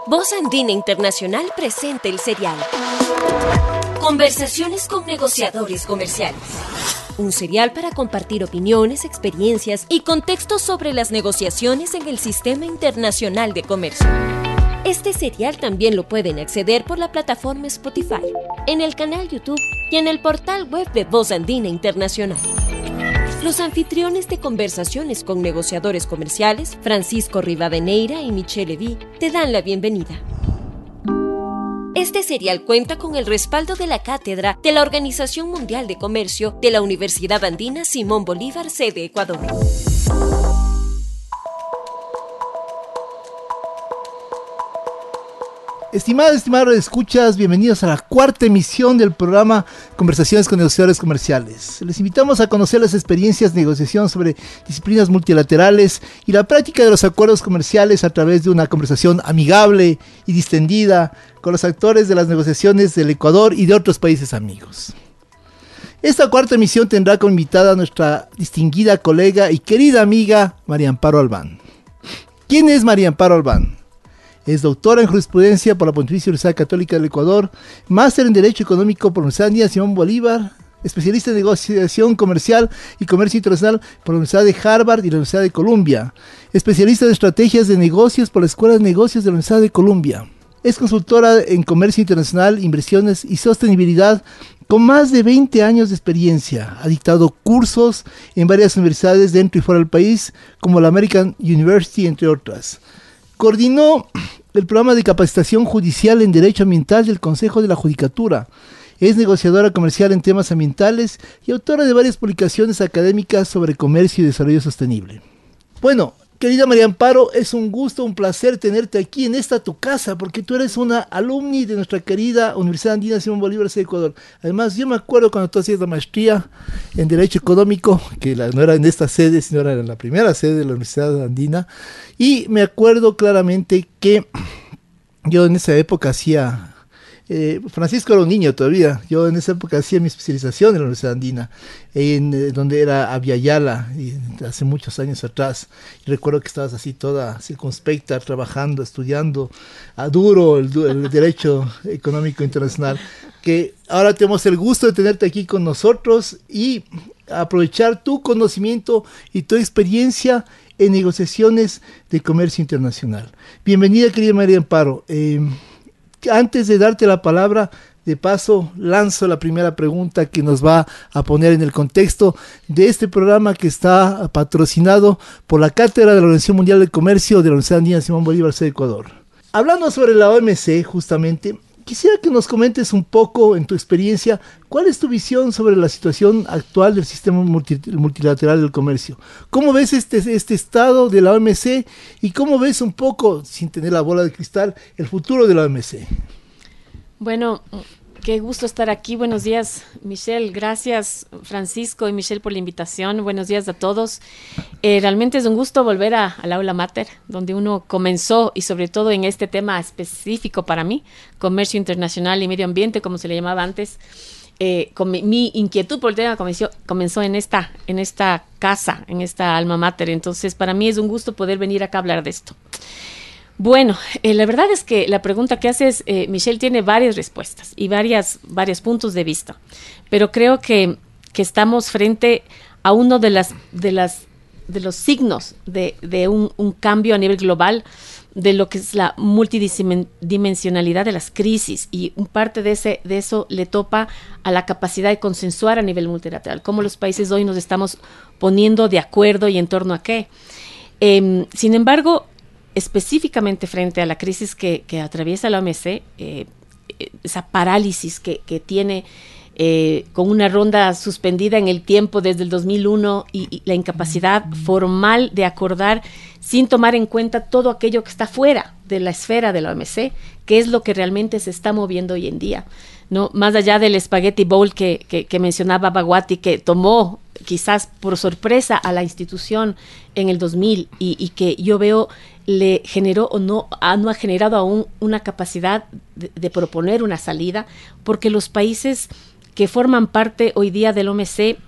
Voz Andina Internacional presenta el serial Conversaciones con negociadores comerciales. Un serial para compartir opiniones, experiencias y contextos sobre las negociaciones en el sistema internacional de comercio. Este serial también lo pueden acceder por la plataforma Spotify, en el canal YouTube y en el portal web de Voz Andina Internacional. Los anfitriones de Conversaciones con negociadores comerciales, Francisco Rivadeneira y Michelle Levy, te dan la bienvenida. Este serial cuenta con el respaldo de la cátedra de la Organización Mundial de Comercio de la Universidad Andina Simón Bolívar, sede Ecuador. Estimados escuchas, bienvenidos a la cuarta emisión del programa Conversaciones con negociadores comerciales. Les invitamos a conocer las experiencias de negociación sobre disciplinas multilaterales y la práctica de los acuerdos comerciales a través de una conversación amigable y distendida con los actores de las negociaciones del Ecuador y de otros países amigos. Esta cuarta emisión tendrá como invitada a nuestra distinguida colega y querida amiga María Amparo Albán. ¿Quién es María Amparo Albán? Es doctora en jurisprudencia por la Pontificia Universidad Católica del Ecuador, máster en Derecho Económico por la Universidad Andina Simón Bolívar, especialista en negociación comercial y comercio internacional por la Universidad de Harvard y la Universidad de Columbia, especialista en estrategias de negocios por la Escuela de Negocios de la Universidad de Columbia. Es consultora en comercio internacional, inversiones y sostenibilidad con más de 20 años de experiencia. Ha dictado cursos en varias universidades dentro y fuera del país, como la American University, entre otras. Coordinó el programa de capacitación judicial en Derecho Ambiental del Consejo de la Judicatura. Es negociadora comercial en temas ambientales y autora de varias publicaciones académicas sobre comercio y desarrollo sostenible. Bueno, querida María Amparo, es un gusto, un placer tenerte aquí en esta tu casa, porque tú eres una alumni de nuestra querida Universidad Andina Simón Bolívar de Ecuador. Además, yo me acuerdo cuando tú hacías la maestría en Derecho Económico, que no era en esta sede, sino era en la primera sede de la Universidad Andina, y me acuerdo claramente que yo en esa época hacía... Francisco era un niño todavía. Yo en esa época hacía mi especialización en la Universidad Andina, donde era Aviala, hace muchos años atrás. Y recuerdo que estabas así toda circunspecta, trabajando, estudiando a duro el derecho económico internacional. Que ahora tenemos el gusto de tenerte aquí con nosotros y aprovechar tu conocimiento y tu experiencia en negociaciones de comercio internacional. Bienvenida, querida María Amparo. Antes de darte la palabra, de paso, lanzo la primera pregunta que nos va a poner en el contexto de este programa que está patrocinado por la Cátedra de la Organización Mundial de Comercio de la Universidad Andina Simón Bolívar de Ecuador. Hablando sobre la OMC, justamente, quisiera que nos comentes un poco, en tu experiencia, cuál es tu visión sobre la situación actual del sistema multilateral del comercio. ¿Cómo ves este estado de la OMC y cómo ves un poco, sin tener la bola de cristal, el futuro de la OMC? Bueno, qué gusto estar aquí. Buenos días, Michelle. Gracias, Francisco y Michelle, por la invitación. Buenos días a todos. Realmente es un gusto volver al aula mater, donde uno comenzó, y sobre todo en este tema específico para mí, comercio internacional y medio ambiente, como se le llamaba antes. Mi inquietud por el tema comenzó en esta casa, en esta alma mater. Entonces, para mí es un gusto poder venir acá a hablar de esto. Bueno, la verdad es que la pregunta que haces, Michelle, tiene varias respuestas y varios puntos de vista, pero creo que estamos frente a uno de los signos de un cambio a nivel global de lo que es la multidimensionalidad de las crisis, y un parte de eso le topa a la capacidad de consensuar a nivel multilateral, cómo los países hoy nos estamos poniendo de acuerdo y en torno a qué. Sin embargo, específicamente frente a la crisis que atraviesa la OMC, esa parálisis que tiene con una ronda suspendida en el tiempo desde el 2001 y la incapacidad formal de acordar sin tomar en cuenta todo aquello que está fuera de la esfera de la OMC, que es lo que realmente se está moviendo hoy en día, ¿no? Más allá del spaghetti bowl que mencionaba Bhagwati, que tomó quizás por sorpresa a la institución en el 2000 y que yo veo le generó o no ha generado aún una capacidad de proponer una salida, porque los países que forman parte hoy día del OMC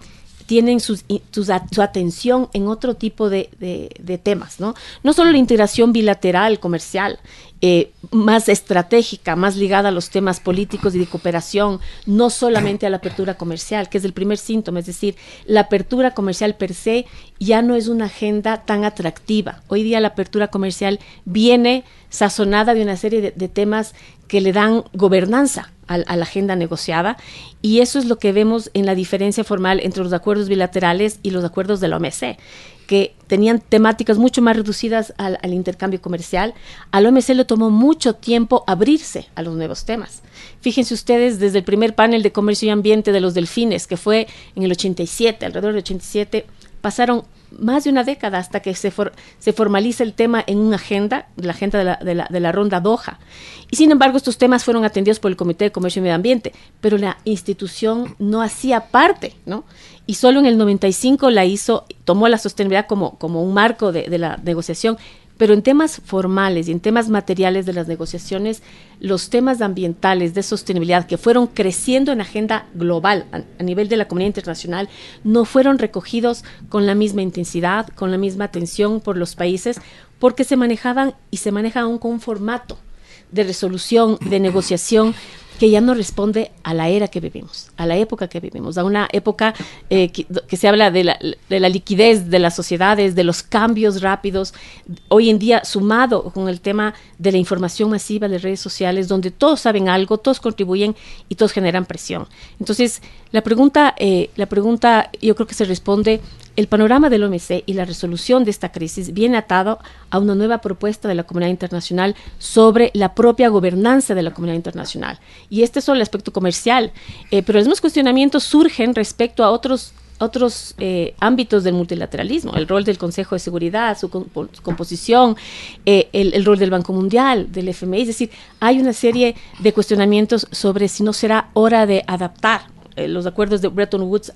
tienen su atención en otro tipo de temas, ¿no? No solo la integración bilateral, comercial, más estratégica, más ligada a los temas políticos y de cooperación, no solamente a la apertura comercial, que es el primer síntoma, es decir, la apertura comercial per se ya no es una agenda tan atractiva. Hoy día la apertura comercial viene sazonada de una serie de temas que le dan gobernanza a la agenda negociada, y eso es lo que vemos en la diferencia formal entre los acuerdos bilaterales y los acuerdos de la OMC, que tenían temáticas mucho más reducidas al intercambio comercial. A la OMC le tomó mucho tiempo abrirse a los nuevos temas. Fíjense ustedes, desde el primer panel de comercio y ambiente de los delfines, que fue en el 87, alrededor del 87, pasaron más de una década hasta que se formaliza el tema en una agenda, la agenda de la ronda Doha. Y sin embargo, estos temas fueron atendidos por el Comité de Comercio y Medio Ambiente, pero la institución no hacía parte, ¿no? Y solo en el 95 tomó la sostenibilidad como un marco de la negociación. Pero en temas formales y en temas materiales de las negociaciones, los temas ambientales de sostenibilidad que fueron creciendo en agenda global a nivel de la comunidad internacional no fueron recogidos con la misma intensidad, con la misma atención por los países, porque se manejaban y se manejan aún con un formato de resolución, de negociación, que ya no responde a la era que vivimos, a la época que vivimos, a una época que se habla de la liquidez de las sociedades, de los cambios rápidos, hoy en día sumado con el tema de la información masiva de redes sociales, donde todos saben algo, todos contribuyen y todos generan presión. Entonces, la pregunta yo creo que se responde. El panorama del OMC y la resolución de esta crisis viene atado a una nueva propuesta de la comunidad internacional sobre la propia gobernanza de la comunidad internacional. Y este es solo el aspecto comercial, pero los mismos cuestionamientos surgen respecto a otros ámbitos del multilateralismo, el rol del Consejo de Seguridad, su composición, el rol del Banco Mundial, del FMI. Es decir, hay una serie de cuestionamientos sobre si no será hora de adaptar los acuerdos de Bretton Woods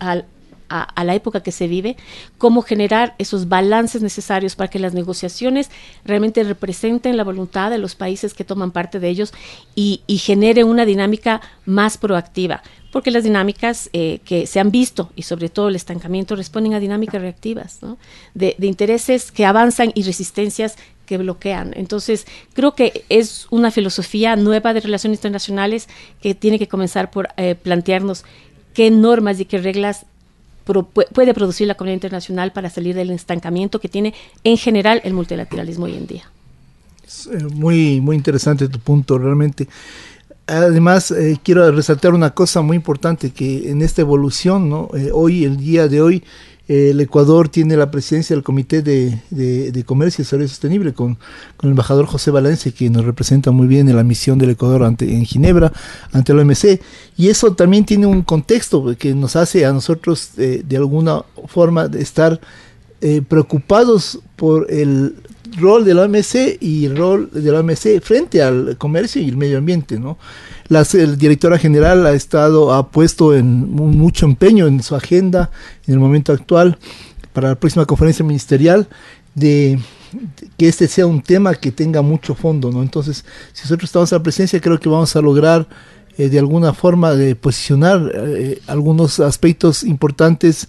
a la época que se vive, cómo generar esos balances necesarios para que las negociaciones realmente representen la voluntad de los países que toman parte de ellos y generen una dinámica más proactiva, porque las dinámicas que se han visto, y sobre todo el estancamiento, responden a dinámicas reactivas, ¿no? de intereses que avanzan y resistencias que bloquean. Entonces, creo que es una filosofía nueva de relaciones internacionales que tiene que comenzar por plantearnos qué normas y qué reglas puede producir la comunidad internacional para salir del estancamiento que tiene en general el multilateralismo hoy en día. Es muy, muy interesante tu punto, realmente. Además, quiero resaltar una cosa muy importante, que en esta evolución, ¿no? El día de hoy, el Ecuador tiene la presidencia del Comité de Comercio y Desarrollo Sostenible con el embajador José Valencia, que nos representa muy bien en la misión del Ecuador en Ginebra, ante la OMC, y eso también tiene un contexto que nos hace a nosotros de alguna forma de estar preocupados por el rol de la OMC y el rol de la OMC frente al comercio y el medio ambiente, ¿no? La directora general ha puesto mucho empeño en su agenda en el momento actual para la próxima conferencia ministerial de que este sea un tema que tenga mucho fondo, ¿no? Entonces, si nosotros estamos a la presencia, creo que vamos a lograr de alguna forma de posicionar algunos aspectos importantes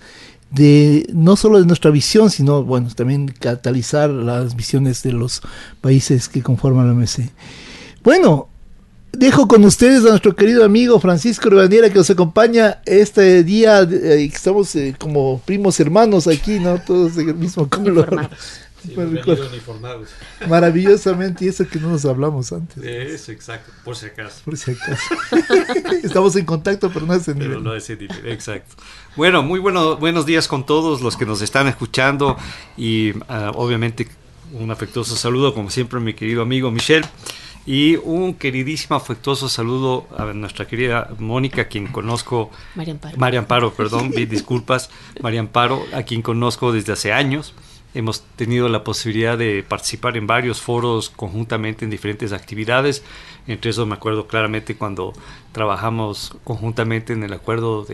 no solo de nuestra visión, sino bueno, también catalizar las visiones de los países que conforman la OMC. Bueno, dejo con ustedes a nuestro querido amigo Francisco Rivadeneira, que nos acompaña este día. Estamos como primos hermanos aquí, ¿no? Todos del mismo color. Sí, uniformados. Maravillosamente, y eso que no nos hablamos antes. Eso, exacto, por si acaso. Por si acaso. Estamos en contacto, pero no a ese nivel. Pero no a ese nivel, exacto. Bueno, buenos días con todos los que nos están escuchando y obviamente un afectuoso saludo, como siempre, a mi querido amigo Michel. Y un queridísimo, afectuoso saludo a nuestra querida Mónica, quien conozco... María Amparo, perdón, disculpas. María Amparo, a quien conozco desde hace años. Hemos tenido la posibilidad de participar en varios foros conjuntamente en diferentes actividades. Entre esos me acuerdo claramente cuando trabajamos conjuntamente en el acuerdo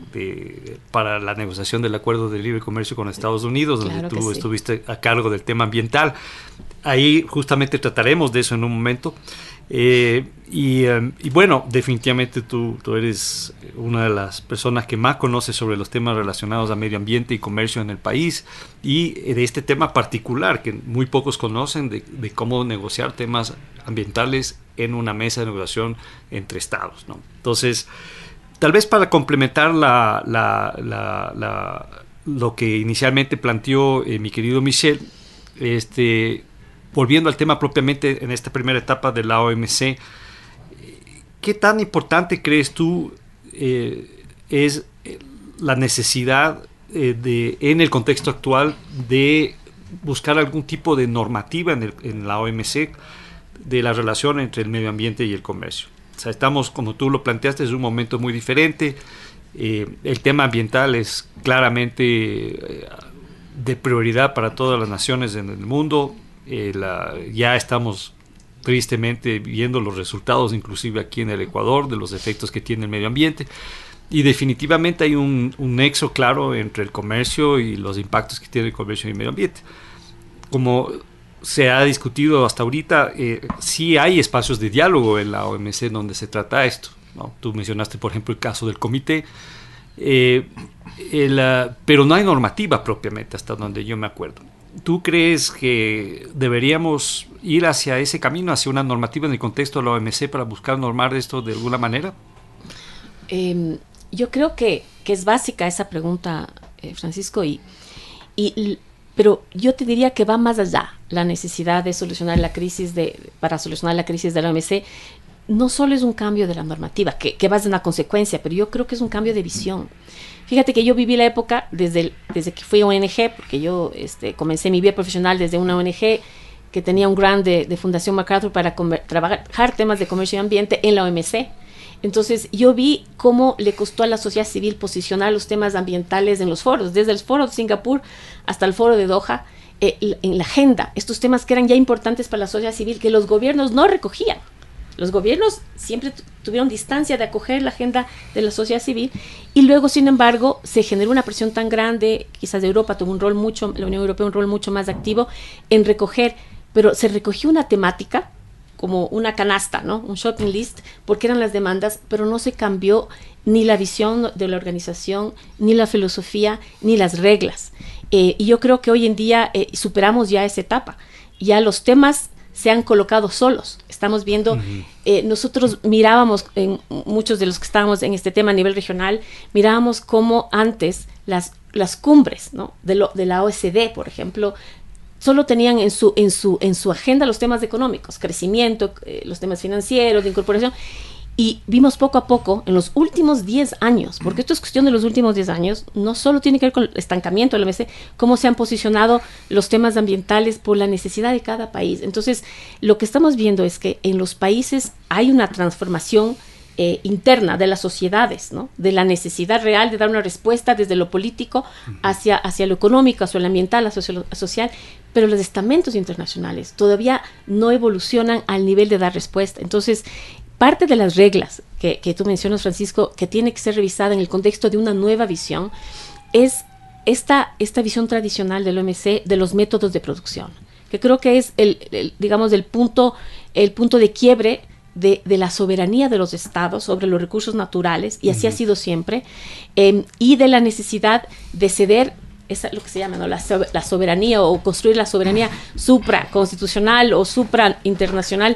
para la negociación del acuerdo de libre comercio con Estados Unidos, donde tú estuviste a cargo del tema ambiental. Ahí justamente trataremos de eso en un momento. Y bueno, definitivamente tú eres una de las personas que más conoce sobre los temas relacionados a medio ambiente y comercio en el país, y de este tema particular que muy pocos conocen, de cómo negociar temas ambientales en una mesa de negociación entre estados, ¿no? Entonces, tal vez para complementar lo que inicialmente planteó mi querido Michel, volviendo al tema propiamente en esta primera etapa de la OMC, ¿qué tan importante crees tú es la necesidad en el contexto actual de buscar algún tipo de normativa en la OMC de la relación entre el medio ambiente y el comercio? O sea, estamos, como tú lo planteaste, es un momento muy diferente. El tema ambiental es claramente de prioridad para todas las naciones en el mundo. Ya estamos tristemente viendo los resultados, inclusive aquí en el Ecuador, de los efectos que tiene el medio ambiente, y definitivamente hay un nexo claro entre el comercio y los impactos que tiene el comercio en el medio ambiente. Como se ha discutido hasta ahorita, sí hay espacios de diálogo en la OMC donde se trata esto, ¿no? Tú mencionaste, por ejemplo, el caso del comité, pero no hay normativa propiamente, hasta donde yo me acuerdo. ¿Tú crees que deberíamos ir hacia ese camino, hacia una normativa en el contexto de la OMC para buscar normar esto de alguna manera? Yo creo que es básica esa pregunta, Francisco, pero yo te diría que va más allá la necesidad de solucionar para solucionar la crisis de la OMC. No solo es un cambio de la normativa, que va a ser una consecuencia, pero yo creo que es un cambio de visión. Fíjate que yo viví la época desde que fui a ONG, porque yo comencé mi vida profesional desde una ONG que tenía un grant de Fundación MacArthur para trabajar temas de comercio y ambiente en la OMC. Entonces yo vi cómo le costó a la sociedad civil posicionar los temas ambientales en los foros, desde el foro de Singapur hasta el foro de Doha, en la agenda, estos temas que eran ya importantes para la sociedad civil, que los gobiernos no recogían. Los gobiernos siempre tuvieron distancia de acoger la agenda de la sociedad civil, y luego, sin embargo, se generó una presión tan grande, quizás de Europa tuvo la Unión Europea un rol mucho más activo en recoger, pero se recogió una temática como una canasta, ¿no? Un shopping list, porque eran las demandas, pero no se cambió ni la visión de la organización, ni la filosofía, ni las reglas. Y yo creo que hoy en día superamos ya esa etapa. Ya los temas se han colocado solos. Estamos viendo, nosotros mirábamos, muchos de los que estábamos en este tema a nivel regional, mirábamos cómo antes las cumbres, ¿no? de la OECD, por ejemplo, solo tenían en su agenda los temas económicos, crecimiento, los temas financieros, de incorporación, y vimos poco a poco, en los últimos 10 años, porque esto es cuestión de los últimos 10 años, no solo tiene que ver con el estancamiento de la OMC, cómo se han posicionado los temas ambientales por la necesidad de cada país. Entonces, lo que estamos viendo es que en los países hay una transformación interna de las sociedades, ¿no? De la necesidad real de dar una respuesta desde lo político hacia lo económico, hacia lo ambiental, hacia lo social, pero los estamentos internacionales todavía no evolucionan al nivel de dar respuesta. Entonces, parte de las reglas que tú mencionas, Francisco, que tiene que ser revisada en el contexto de una nueva visión, es esta visión tradicional del OMC de los métodos de producción, que creo que es digamos, el punto de quiebre de la soberanía de los estados sobre los recursos naturales, y así ha sido siempre, y de la necesidad de ceder lo que se llama, ¿no? la soberanía, o construir la soberanía supraconstitucional o supranacional,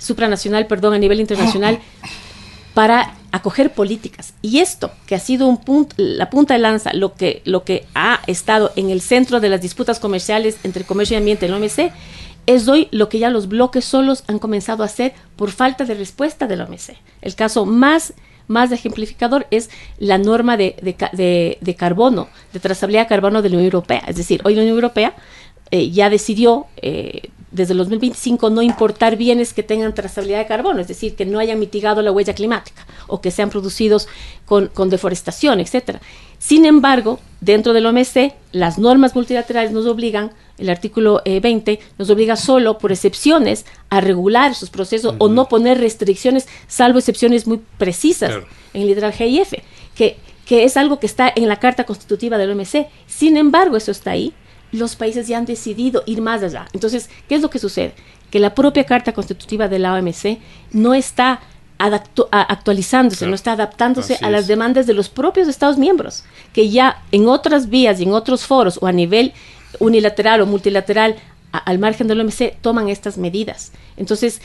a nivel internacional, para acoger políticas. Y esto, que ha sido la punta de lanza, lo que ha estado en el centro de las disputas comerciales entre comercio y ambiente en la OMC, es hoy lo que ya los bloques solos han comenzado a hacer por falta de respuesta de la OMC. El caso más ejemplificador es la norma de carbono, de trazabilidad de carbono de la Unión Europea. Es decir, hoy la Unión Europea ya decidió desde el 2025 no importar bienes que tengan trazabilidad de carbono, es decir, que no hayan mitigado la huella climática o que sean producidos con deforestación, etcétera. Sin embargo, dentro de la OMC, las normas multilaterales nos obligan, el artículo 20 nos obliga solo por excepciones a regular esos procesos o no poner restricciones, salvo excepciones muy precisas en el literal G y F, que es algo que está en la Carta Constitutiva de la OMC. Sin embargo, eso está ahí. Los países ya han decidido ir más allá. Entonces, ¿qué es lo que sucede? que la propia Carta Constitutiva de la OMC no está actualizándose, claro, no está adaptándose a las demandas de los propios Estados miembros, que ya en otras vías y en otros foros o a nivel unilateral o multilateral al margen del OMC toman estas medidas. Entonces,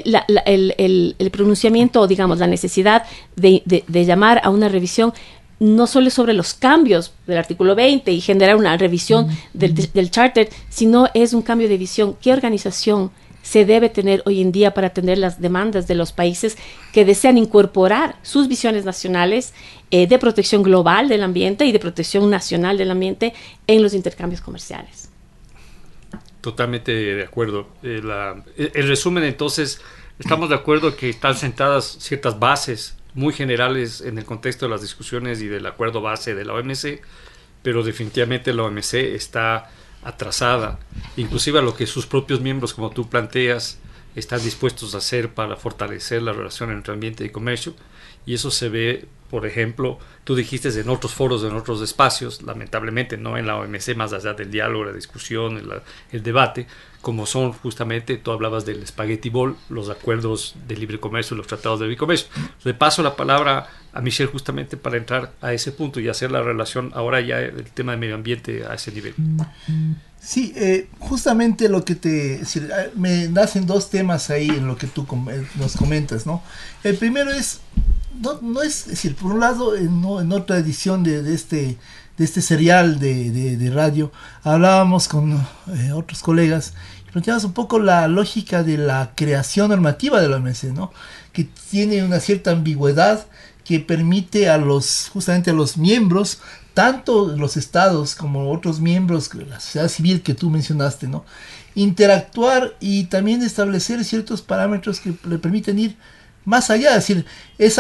el pronunciamiento, o digamos, la necesidad de llamar a una revisión no solo sobre los cambios del artículo 20 y generar una revisión del charter, sino es un cambio de visión. ¿Qué organización se debe tener hoy en día para atender las demandas de los países que desean incorporar sus visiones nacionales de protección global del ambiente y de protección nacional del ambiente en los intercambios comerciales? Totalmente de acuerdo. El resumen, entonces, estamos de acuerdo que están sentadas ciertas bases muy generales en el contexto de las discusiones y del acuerdo base de la OMC, pero definitivamente la OMC está atrasada, inclusive a lo que sus propios miembros, como tú planteas, están dispuestos a hacer para fortalecer la relación entre ambiente y comercio, y eso se ve, por ejemplo, tú dijiste en otros foros, en otros espacios, lamentablemente no en la OMC, más allá del diálogo, la discusión, el debate, como son justamente, tú hablabas del Spaghetti Bowl, los acuerdos de libre comercio, los tratados de libre comercio. Le paso la palabra a Michelle justamente para entrar a ese punto y hacer la relación ahora ya el tema de medio ambiente a ese nivel. Sí, justamente lo que me nacen dos temas ahí en lo que tú nos comentas, ¿no? El primero es, no es decir, por un lado, en otra edición de este serial de radio, hablábamos con otros colegas y planteábamos un poco la lógica de la creación normativa de la OMC, ¿no? Que tiene una cierta ambigüedad que permite justamente a los miembros, tanto los estados como otros miembros, la sociedad civil que tú mencionaste, ¿no? Interactuar y también establecer ciertos parámetros que le permiten ir más allá, es decir,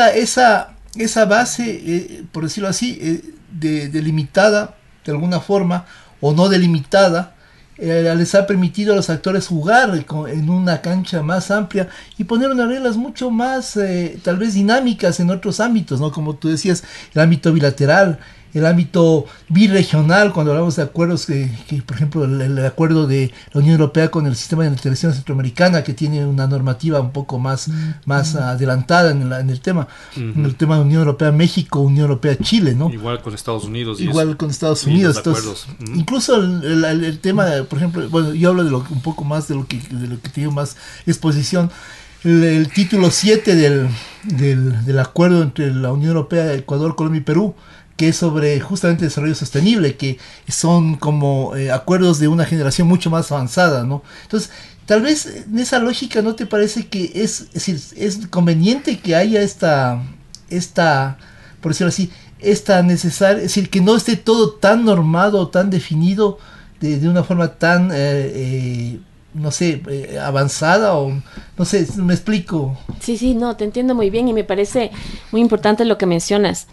esa base, por decirlo así, delimitada de alguna forma o no delimitada, les ha permitido a los actores jugar en una cancha más amplia y poner unas reglas mucho más tal vez dinámicas en otros ámbitos, ¿no? Como tú decías, el ámbito bilateral, el ámbito birregional, cuando hablamos de acuerdos que por ejemplo, el acuerdo de la Unión Europea con el sistema de integración centroamericana, que tiene una normativa un poco más adelantada en el tema, en el tema de Unión Europea México, Unión Europea Chile, ¿no? Igual con Estados Unidos. Igual con Estados Unidos. Entonces, incluso el tema, por ejemplo, bueno, yo hablo un poco más de lo que tiene más exposición. El título 7 del acuerdo entre la Unión Europea, Ecuador, Colombia y Perú, que es sobre justamente desarrollo sostenible, que son como acuerdos de una generación mucho más avanzada, ¿no? Entonces, tal vez en esa lógica, ¿no te parece que es conveniente que haya esta, por decirlo así, esta necesaria, es decir, que no esté todo tan normado, tan definido de una forma tan, no sé, avanzada, o no sé, me explico? Sí, no, te entiendo muy bien y me parece muy importante lo que mencionas.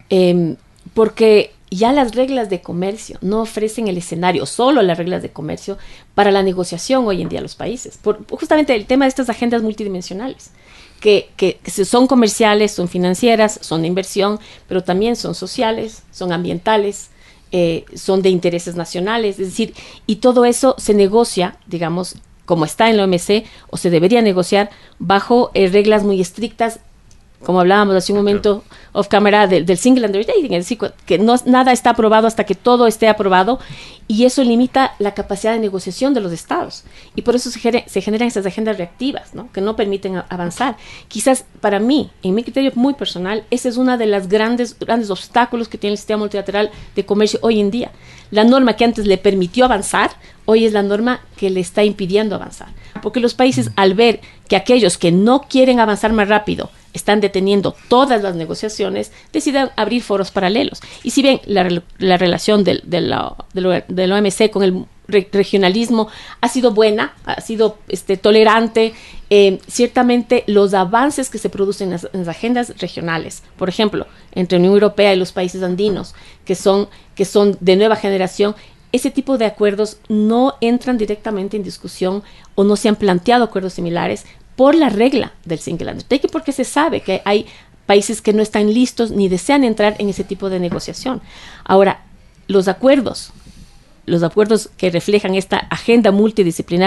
Porque ya las reglas de comercio no ofrecen el escenario, solo las reglas de comercio, para la negociación hoy en día en los países. Justamente el tema de estas agendas multidimensionales, que son comerciales, son financieras, son de inversión, pero también son sociales, son ambientales, son de intereses nacionales, es decir, y todo eso se negocia, digamos, como está en la OMC, o se debería negociar bajo reglas muy estrictas, como hablábamos hace un momento off camera del single undertaking, es decir, que nada está aprobado hasta que todo esté aprobado, y eso limita la capacidad de negociación de los estados, y por eso se generan esas agendas reactivas, ¿no? Que no permiten avanzar. Quizás para mí, en mi criterio muy personal, ese es uno de los grandes obstáculos que tiene el sistema multilateral de comercio hoy en día. La norma que antes le permitió avanzar, hoy es la norma que le está impidiendo avanzar, porque los países, al ver que aquellos que no quieren avanzar más rápido están deteniendo todas las negociaciones, deciden abrir foros paralelos. Y si bien la relación de la OMC con el regionalismo ha sido buena, ha sido tolerante, ciertamente los avances que se producen en las agendas regionales, por ejemplo, entre Unión Europea y los países andinos, que son de nueva generación, ese tipo de acuerdos no entran directamente en discusión o no se han planteado acuerdos similares por la regla del single undertaking, porque se sabe que hay países que no están listos ni desean entrar en ese tipo de negociación. Ahora, los acuerdos que reflejan esta agenda multidisciplinar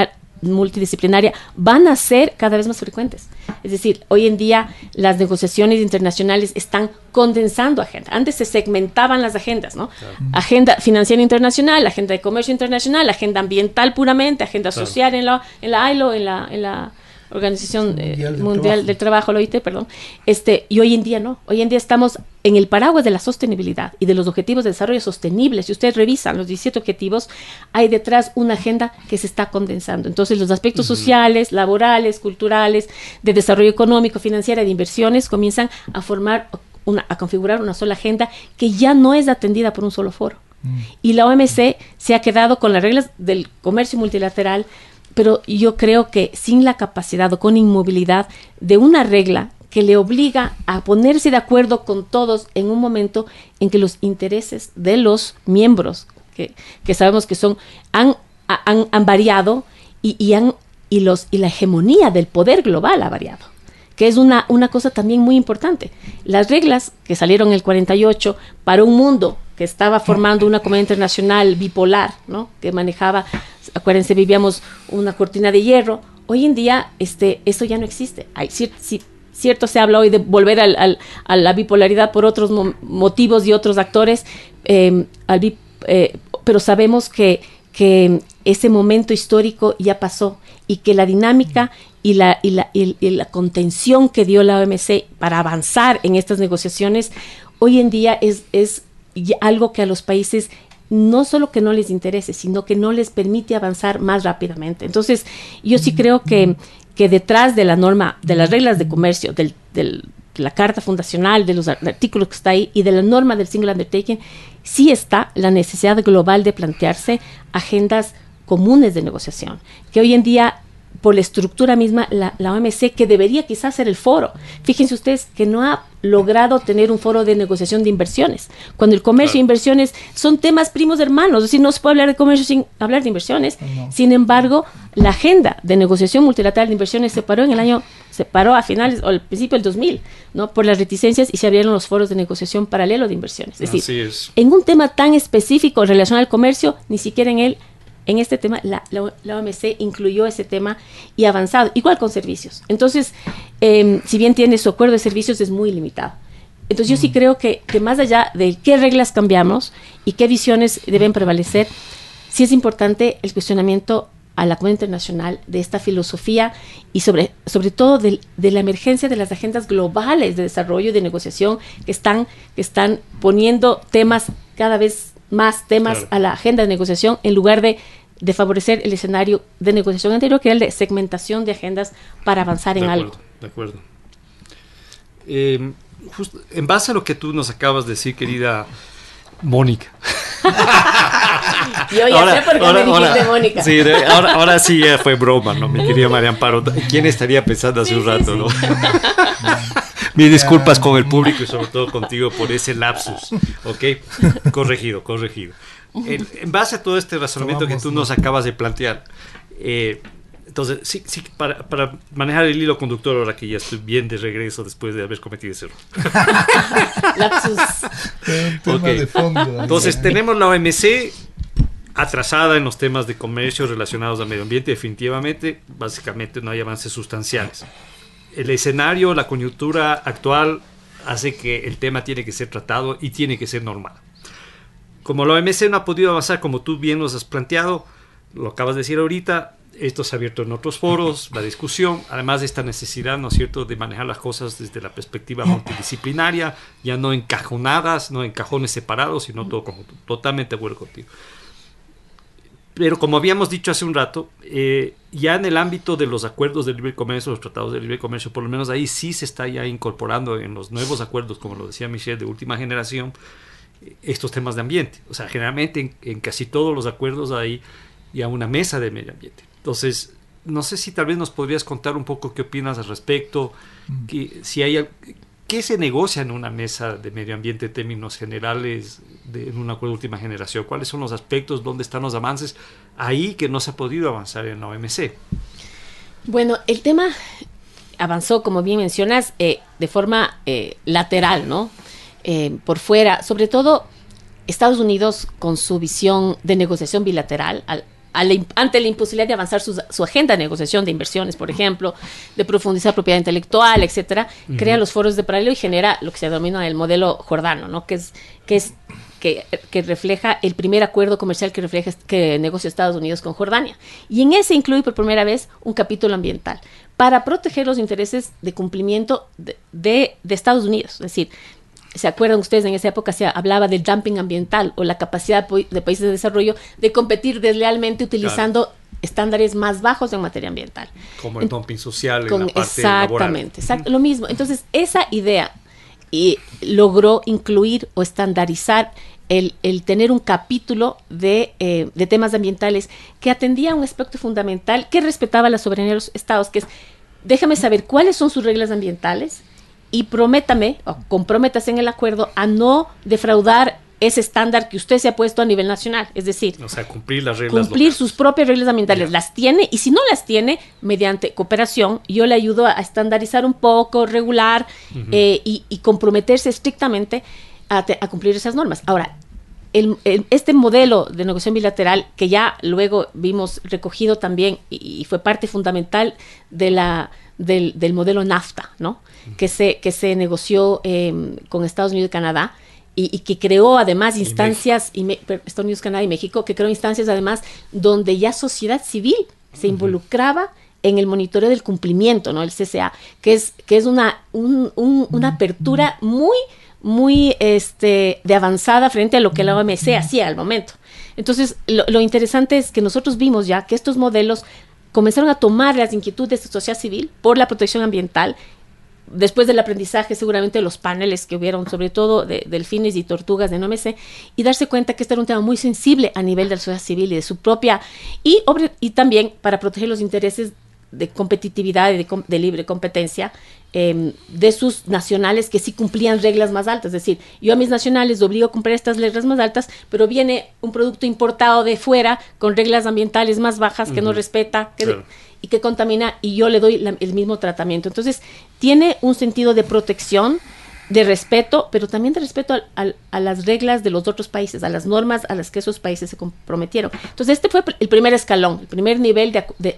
multidisciplinaria van a ser cada vez más frecuentes. Es decir, hoy en día las negociaciones internacionales están condensando agendas. Antes se segmentaban las agendas, ¿no? Claro. Agenda financiera internacional, agenda de comercio internacional, agenda ambiental puramente, agenda social en la ILO, en la Organización Mundial del Trabajo, la OIT, perdón. Y hoy en día no. Hoy en día estamos en el paraguas de la sostenibilidad y de los objetivos de desarrollo sostenible. Si ustedes revisan los 17 objetivos, hay detrás una agenda que se está condensando. Entonces, los aspectos sociales, laborales, culturales, de desarrollo económico, financiero, de inversiones, comienzan a configurar una sola agenda que ya no es atendida por un solo foro. Y la OMC se ha quedado con las reglas del comercio multilateral, pero yo creo que sin la capacidad o con inmovilidad de una regla que le obliga a ponerse de acuerdo con todos en un momento en que los intereses de los miembros, que sabemos que han variado y la hegemonía del poder global ha variado, que es una cosa también muy importante. Las reglas que salieron en el 48 para un mundo que estaba formando una comunidad internacional bipolar, ¿no? Que manejaba, acuérdense, vivíamos una cortina de hierro. Hoy en día eso ya no existe. Hay cierto, se habla hoy de volver a la bipolaridad por otros motivos y otros actores, pero sabemos que ese momento histórico ya pasó y que la dinámica y la contención que dio la OMC para avanzar en estas negociaciones hoy en día es algo que a los países no solo que no les interese, sino que no les permite avanzar más rápidamente. Entonces, yo sí creo que detrás de la norma, de las reglas de comercio, de la carta fundacional, de los artículos que está ahí y de la norma del Single Undertaking, sí está la necesidad global de plantearse agendas comunes de negociación, que hoy en día, por la estructura misma, la OMC, que debería quizás ser el foro. Fíjense ustedes que no ha logrado tener un foro de negociación de inversiones, cuando el comercio e inversiones son temas primos hermanos, es decir, no se puede hablar de comercio sin hablar de inversiones. No. Sin embargo, la agenda de negociación multilateral de inversiones se paró a finales o al principio del 2000, ¿no? Por las reticencias, y se abrieron los foros de negociación paralelo de inversiones. Es decir, en un tema tan específico relacionado al comercio, ni siquiera en este tema, la OMC incluyó ese tema y ha avanzado, igual con servicios. Entonces, si bien tiene su acuerdo de servicios, es muy limitado. Entonces, yo sí creo que más allá de qué reglas cambiamos y qué visiones deben prevalecer, sí es importante el cuestionamiento a la comunidad internacional de esta filosofía y sobre todo de la emergencia de las agendas globales de desarrollo y de negociación que están poniendo cada vez más temas a la agenda de negociación en lugar de favorecer el escenario de negociación anterior, que era el de segmentación de agendas para avanzar en algo. De acuerdo. Justo en base a lo que tú nos acabas de decir, querida Mónica. Yo ya sé por qué me dijiste Mónica. Sí, ahora sí ya fue broma, ¿no? Mi querida María Amparo. ¿Quién estaría pensando hace un rato, no? Mis disculpas con el público y sobre todo contigo por ese lapsus, ¿ok? Corregido. En base a todo este razonamiento que tú nos acabas de plantear, entonces, sí, para manejar el hilo conductor, ahora que ya estoy bien de regreso después de haber cometido ese error. Lapsus. Okay. De fondo, entonces, tenemos la OMC atrasada en los temas de comercio relacionados al medio ambiente, definitivamente, básicamente no hay avances sustanciales. El escenario, la coyuntura actual hace que el tema tiene que ser tratado y tiene que ser normal. Como la OMC no ha podido avanzar, como tú bien nos has planteado, lo acabas de decir ahorita, esto se ha abierto en otros foros, la discusión, además de esta necesidad, ¿no es cierto?, de manejar las cosas desde la perspectiva multidisciplinaria, ya no encajonadas, no en cajones separados, sino todo conjunto. Totalmente de acuerdo contigo. Pero como habíamos dicho hace un rato, ya en el ámbito de los acuerdos de libre comercio, los tratados de libre comercio, por lo menos ahí sí se está ya incorporando en los nuevos acuerdos, como lo decía Michelle, de última generación, estos temas de ambiente. O sea, generalmente en casi todos los acuerdos hay ya una mesa de medio ambiente. Entonces, no sé si tal vez nos podrías contar un poco qué opinas al respecto, ¿qué se negocia en una mesa de medio ambiente en términos generales en un acuerdo de última generación? ¿Cuáles son los aspectos, dónde están los avances ahí que no se ha podido avanzar en la OMC? Bueno, el tema avanzó, como bien mencionas, de forma lateral, ¿no? Por fuera, sobre todo Estados Unidos con su visión de negociación bilateral, ante la imposibilidad de avanzar su agenda de negociación de inversiones, por ejemplo, de profundizar propiedad intelectual, etcétera, crea los foros de paralelo y genera lo que se denomina el modelo jordano, ¿no? Que refleja el primer acuerdo comercial que negocia Estados Unidos con Jordania. Y en ese incluye por primera vez un capítulo ambiental para proteger los intereses de cumplimiento de Estados Unidos. Es decir, ¿se acuerdan ustedes? En esa época se hablaba del dumping ambiental o la capacidad de países de desarrollo de competir deslealmente utilizando estándares más bajos en materia ambiental. Como el dumping social en la parte exactamente, laboral. Lo mismo. Entonces, esa idea logró incluir o estandarizar el tener un capítulo de temas ambientales que atendía a un aspecto fundamental que respetaba la soberanía de los estados, que es, déjame saber cuáles son sus reglas ambientales y comprométase en el acuerdo a no defraudar ese estándar que usted se ha puesto a nivel nacional. Es decir, o sea, cumplir las reglas locales. Sus propias reglas ambientales. Las tiene, y si no las tiene, mediante cooperación, yo le ayudo a estandarizar un poco, regular, y comprometerse estrictamente a cumplir esas normas. Ahora, este modelo de negociación bilateral, que ya luego vimos recogido también y fue parte fundamental del modelo NAFTA, ¿no? Que se negoció con Estados Unidos y Canadá, y que creó además instancias, Estados Unidos, Canadá y México, que creó instancias además donde ya sociedad civil se involucraba en el monitoreo del cumplimiento, ¿no? El CCA, que es una apertura muy de avanzada frente a lo que la OMC hacía al momento. Entonces, lo interesante es que nosotros vimos ya que estos modelos comenzaron a tomar las inquietudes de sociedad civil por la protección ambiental, después del aprendizaje seguramente de los paneles que hubieron, sobre todo de delfines y tortugas de OMC, y darse cuenta que este era un tema muy sensible a nivel de la sociedad civil y de su propia, y también para proteger los intereses de competitividad y de libre competencia de sus nacionales que sí cumplían reglas más altas. Es decir, yo a mis nacionales obligo a cumplir estas reglas más altas, pero viene un producto importado de fuera con reglas ambientales más bajas que no respeta y que contamina, y yo le doy el mismo tratamiento. Entonces, tiene un sentido de protección, de respeto, pero también de respeto a las reglas de los otros países, a las normas a las que esos países se comprometieron. Entonces, este fue el primer escalón, el primer nivel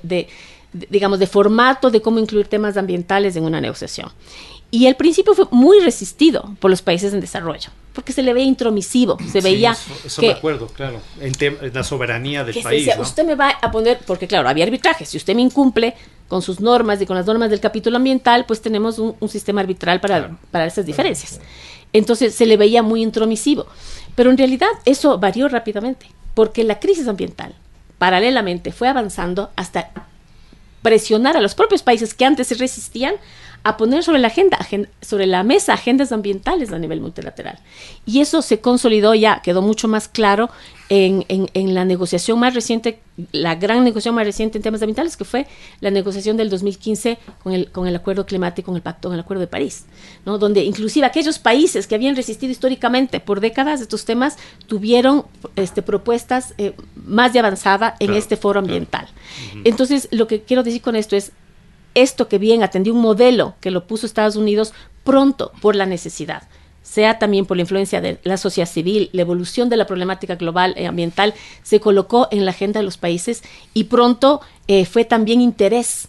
de formato de cómo incluir temas ambientales en una negociación. Y al principio fue muy resistido por los países en desarrollo, porque se le veía intromisivo, se veía eso me acuerdo, claro, en la soberanía del país, decía, ¿no? Usted me va a poner, porque claro, había arbitraje, si usted me incumple con sus normas y con las normas del capítulo ambiental, pues tenemos un sistema arbitral para esas diferencias. Entonces se le veía muy intromisivo, pero en realidad eso varió rápidamente, porque la crisis ambiental paralelamente fue avanzando hasta presionar a los propios países que antes se resistían a poner sobre la mesa agendas ambientales a nivel multilateral. Y eso se consolidó ya, quedó mucho más claro en la negociación más reciente, la gran negociación más reciente en temas ambientales, que fue la negociación del 2015 con el acuerdo climático, con el acuerdo de París, ¿no? Donde inclusive aquellos países que habían resistido históricamente por décadas estos temas tuvieron propuestas más de avanzada en este foro ambiental. Entonces, lo que quiero decir con esto es, esto que bien atendió un modelo que lo puso Estados Unidos pronto por la necesidad, sea también por la influencia de la sociedad civil, la evolución de la problemática global ambiental, se colocó en la agenda de los países, y pronto fue también interés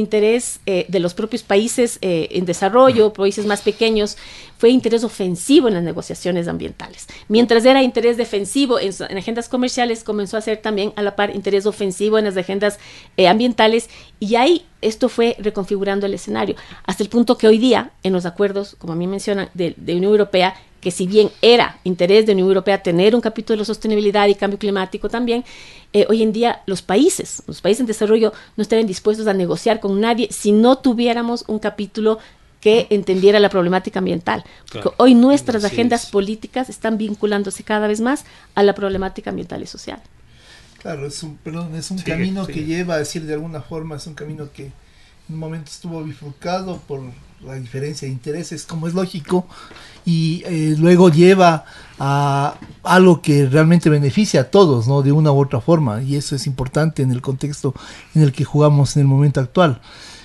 de los propios países en desarrollo, países más pequeños, fue interés ofensivo en las negociaciones ambientales. Mientras era interés defensivo en agendas comerciales, comenzó a ser también a la par interés ofensivo en las agendas ambientales, y ahí esto fue reconfigurando el escenario, hasta el punto que hoy día, en los acuerdos, como a mí mencionan, de Unión Europea, que si bien era interés de Unión Europea tener un capítulo de sostenibilidad y cambio climático también, hoy en día los países en desarrollo no estarían dispuestos a negociar con nadie si no tuviéramos un capítulo que entendiera la problemática ambiental. Porque hoy nuestras agendas políticas están vinculándose cada vez más a la problemática ambiental y social. Claro, es un camino que lleva, a decir de alguna forma, es un camino que en un momento estuvo bifurcado por la diferencia de intereses, como es lógico, y luego lleva a algo que realmente beneficia a todos, ¿no? De una u otra forma, y eso es importante en el contexto en el que jugamos en el momento actual.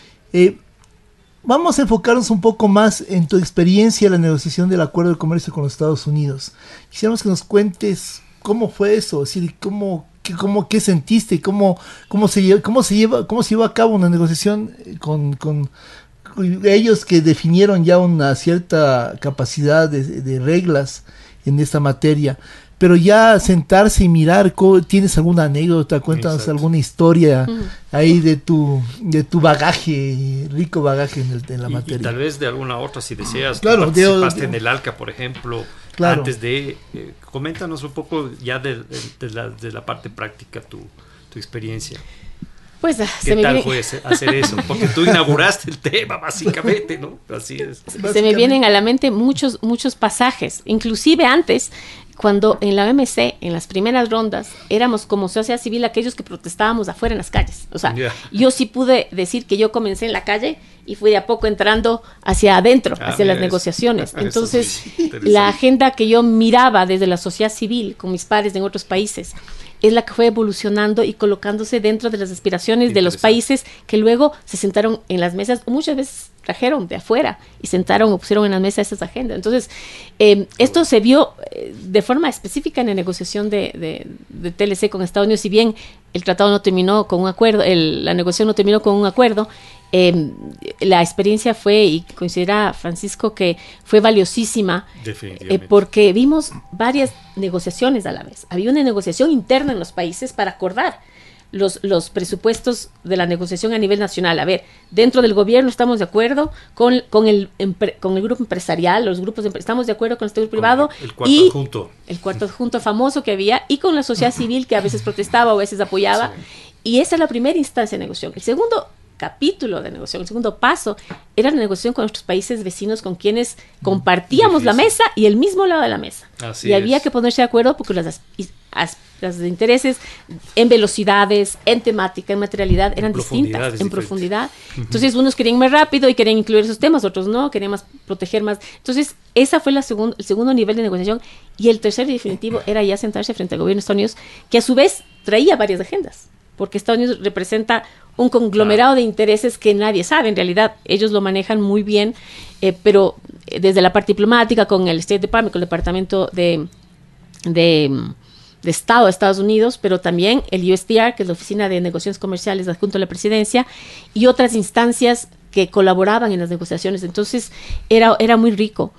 Vamos a enfocarnos un poco más en tu experiencia en la negociación del acuerdo de comercio con los Estados Unidos. Quisiéramos que nos cuentes cómo fue eso, es decir, ¿Qué sentiste? ¿Cómo se llevó a cabo una negociación con ellos que definieron ya una cierta capacidad de reglas en esta materia? Pero ya sentarse y mirar, ¿tienes alguna anécdota? Cuéntanos. Exacto. Alguna historia ahí de tu bagaje, rico bagaje en la materia. Y tal vez de alguna otra, si deseas. Claro, participaste en el ALCA, por ejemplo. Claro. Antes de... coméntanos un poco ya de la parte práctica, tu experiencia. Pues ¿Qué tal fue hacer eso? Porque tú inauguraste el tema, básicamente, ¿no? Así es. Se me vienen a la mente muchos pasajes, inclusive antes, cuando en la OMC, en las primeras rondas, éramos como sociedad civil aquellos que protestábamos afuera en las calles. O sea, yo sí pude decir que yo comencé en la calle y fui de a poco entrando hacia adentro, hacia las negociaciones. Entonces, la agenda que yo miraba desde la sociedad civil con mis pares en otros países es la que fue evolucionando y colocándose dentro de las aspiraciones de los países que luego se sentaron en las mesas, o muchas veces trajeron de afuera y sentaron o pusieron en la mesa esas agendas. Entonces, esto se vio de forma específica en la negociación de TLC con Estados Unidos. Si bien el tratado no terminó con un acuerdo, la negociación no terminó con un acuerdo, la experiencia fue, y considera Francisco que fue valiosísima, porque vimos varias negociaciones a la vez. Había una negociación interna en los países para acordar los presupuestos de la negociación a nivel nacional. A ver, dentro del gobierno estamos de acuerdo con el grupo empresarial, los grupos estamos de acuerdo con el sector privado, el cuarto adjunto. El cuarto adjunto famoso que había, y con la sociedad civil que a veces protestaba o a veces apoyaba. Sí. Y esa es la primera instancia de negociación. El segundo capítulo de negociación, el segundo paso, era la negociación con nuestros países vecinos, con quienes compartíamos la mesa y el mismo lado de la mesa. Y había que ponerse de acuerdo porque las intereses en velocidades, en temática, en materialidad eran distintas, en profundidad. Entonces, unos querían más rápido y querían incluir esos temas, otros no, querían proteger más. Entonces, esa fue el segundo nivel de negociación. Y el tercer y definitivo era ya sentarse frente al gobierno de Estados Unidos, que a su vez traía varias agendas, porque Estados Unidos representa un conglomerado de intereses que nadie sabe. En realidad, ellos lo manejan muy bien, pero desde la parte diplomática, con el State Department, con el Departamento de Estado de Estados Unidos, pero también el USTR, que es la Oficina de Negociaciones Comerciales adjunto a la Presidencia, y otras instancias que colaboraban en las negociaciones. Entonces, era muy rico.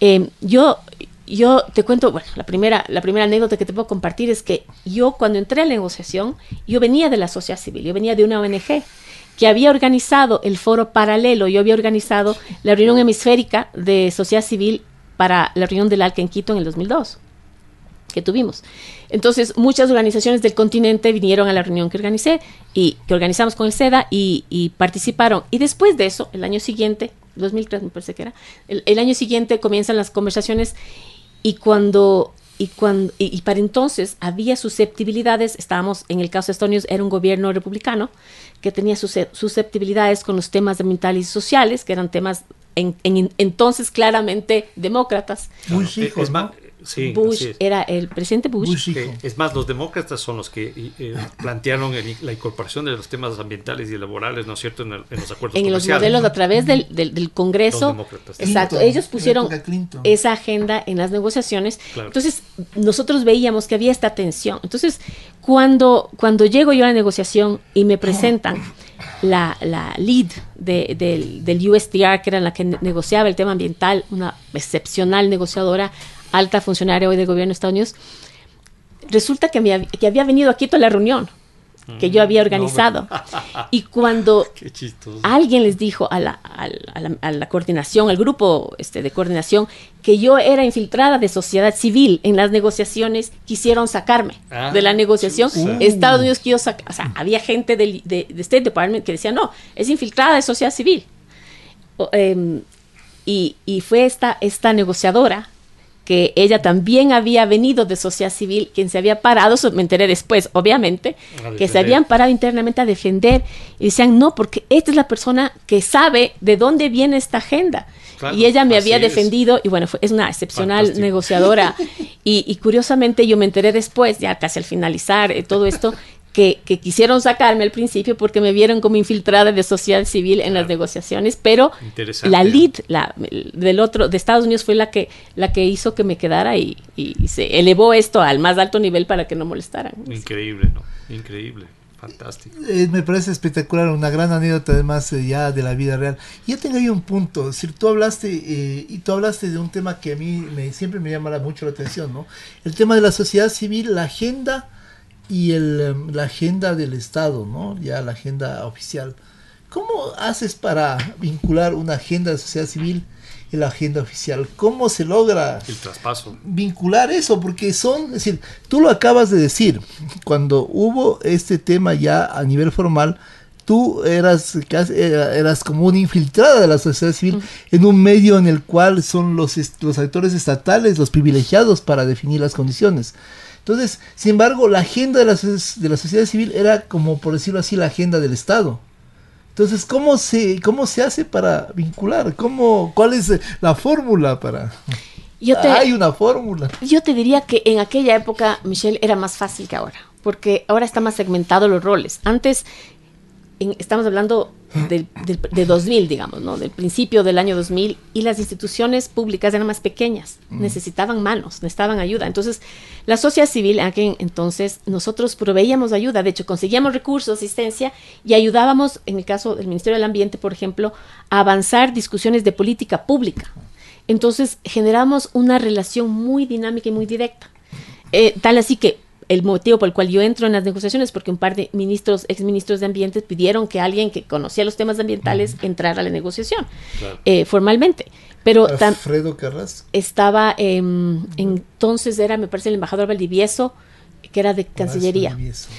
Yo te cuento, bueno, la primera anécdota que te puedo compartir es que yo, cuando entré a la negociación, yo venía de la sociedad civil, yo venía de una ONG que había organizado el foro paralelo, yo había organizado la reunión hemisférica de sociedad civil para la reunión del ALCA en Quito en el 2002, que tuvimos. Entonces, muchas organizaciones del continente vinieron a la reunión que organicé y que organizamos con el SEDA y participaron. Y después de eso, el año siguiente, 2003 me parece que era, el año siguiente comienzan las conversaciones. Y para entonces había susceptibilidades. Estábamos, en el caso de Estados Unidos, era un gobierno republicano que tenía susceptibilidades con los temas ambientales y sociales, que eran temas entonces claramente demócratas. Bush hijo, ¿no? Sí, Bush era el presidente Bush. Es más, los demócratas son los que plantearon la incorporación de los temas ambientales y laborales, ¿no es cierto?, en los acuerdos comerciales. En los modelos, ¿no? A través del Congreso. Exacto, ellos pusieron esa agenda en las negociaciones. Claro. Entonces, nosotros veíamos que había esta tensión. Entonces, cuando llego yo a la negociación y me presentan la lead del USTR, que era la que negociaba el tema ambiental, una excepcional negociadora, alta funcionaria hoy del gobierno de Estados Unidos, resulta que había venido aquí toda la reunión que yo había organizado. Y cuando alguien les dijo a la coordinación, al grupo de coordinación, que yo era infiltrada de sociedad civil en las negociaciones, quisieron sacarme de la negociación. Estados Unidos quiso sacar, o sea, había gente de State Department que decía, no, es infiltrada de sociedad civil. Y fue esta negociadora, que ella también había venido de sociedad civil, quien se había parado, me enteré después, obviamente, que se habían parado internamente a defender, y decían, no, porque esta es la persona que sabe de dónde viene esta agenda. Claro, y ella me había defendido, y bueno, es una excepcional negociadora. Y curiosamente yo me enteré después, ya casi al finalizar todo esto, que quisieron sacarme al principio porque me vieron como infiltrada de sociedad civil en las negociaciones, pero la lead de Estados Unidos fue la que hizo que me quedara y se elevó esto al más alto nivel para que no molestaran. Increíble, ¿no? Increíble. Fantástico. Me parece espectacular, una gran anécdota además ya de la vida real. Yo tengo ahí un punto, es decir, tú hablaste de un tema que a mí siempre me llama mucho la atención, ¿no? El tema de la sociedad civil, la agenda y la agenda del Estado, ¿no? Ya la agenda oficial. ¿Cómo haces para vincular una agenda de sociedad civil y la agenda oficial? ¿Cómo se logra el traspaso? Vincular eso? Porque es decir, tú lo acabas de decir, cuando hubo este tema ya a nivel formal, tú eras como una infiltrada de la sociedad civil en un medio en el cual son los actores estatales los privilegiados para definir las condiciones. Entonces, sin embargo, la agenda de la sociedad civil era, como por decirlo así, la agenda del Estado. Entonces, ¿cómo se hace para vincular? ¿Cuál es la fórmula para...? Hay una fórmula. Yo te diría que en aquella época, Michelle, era más fácil que ahora, porque ahora está más segmentado los roles. Antes, estamos hablando de 2000, digamos, ¿no? Del principio del año 2000, y las instituciones públicas eran más pequeñas, necesitaban manos, necesitaban ayuda. Entonces, la sociedad civil, en aquel entonces, nosotros proveíamos ayuda, de hecho, conseguíamos recursos, asistencia, y ayudábamos, en el caso del Ministerio del Ambiente, por ejemplo, a avanzar discusiones de política pública. Entonces, generamos una relación muy dinámica y muy directa. Tal así que el motivo por el cual yo entro en las negociaciones, porque un par de exministros de Ambiente pidieron que alguien que conocía los temas ambientales entrara a la negociación, claro. Formalmente. Pero Alfredo Carrasco estaba, entonces era, me parece, el embajador Valdivieso, que era de Cancillería.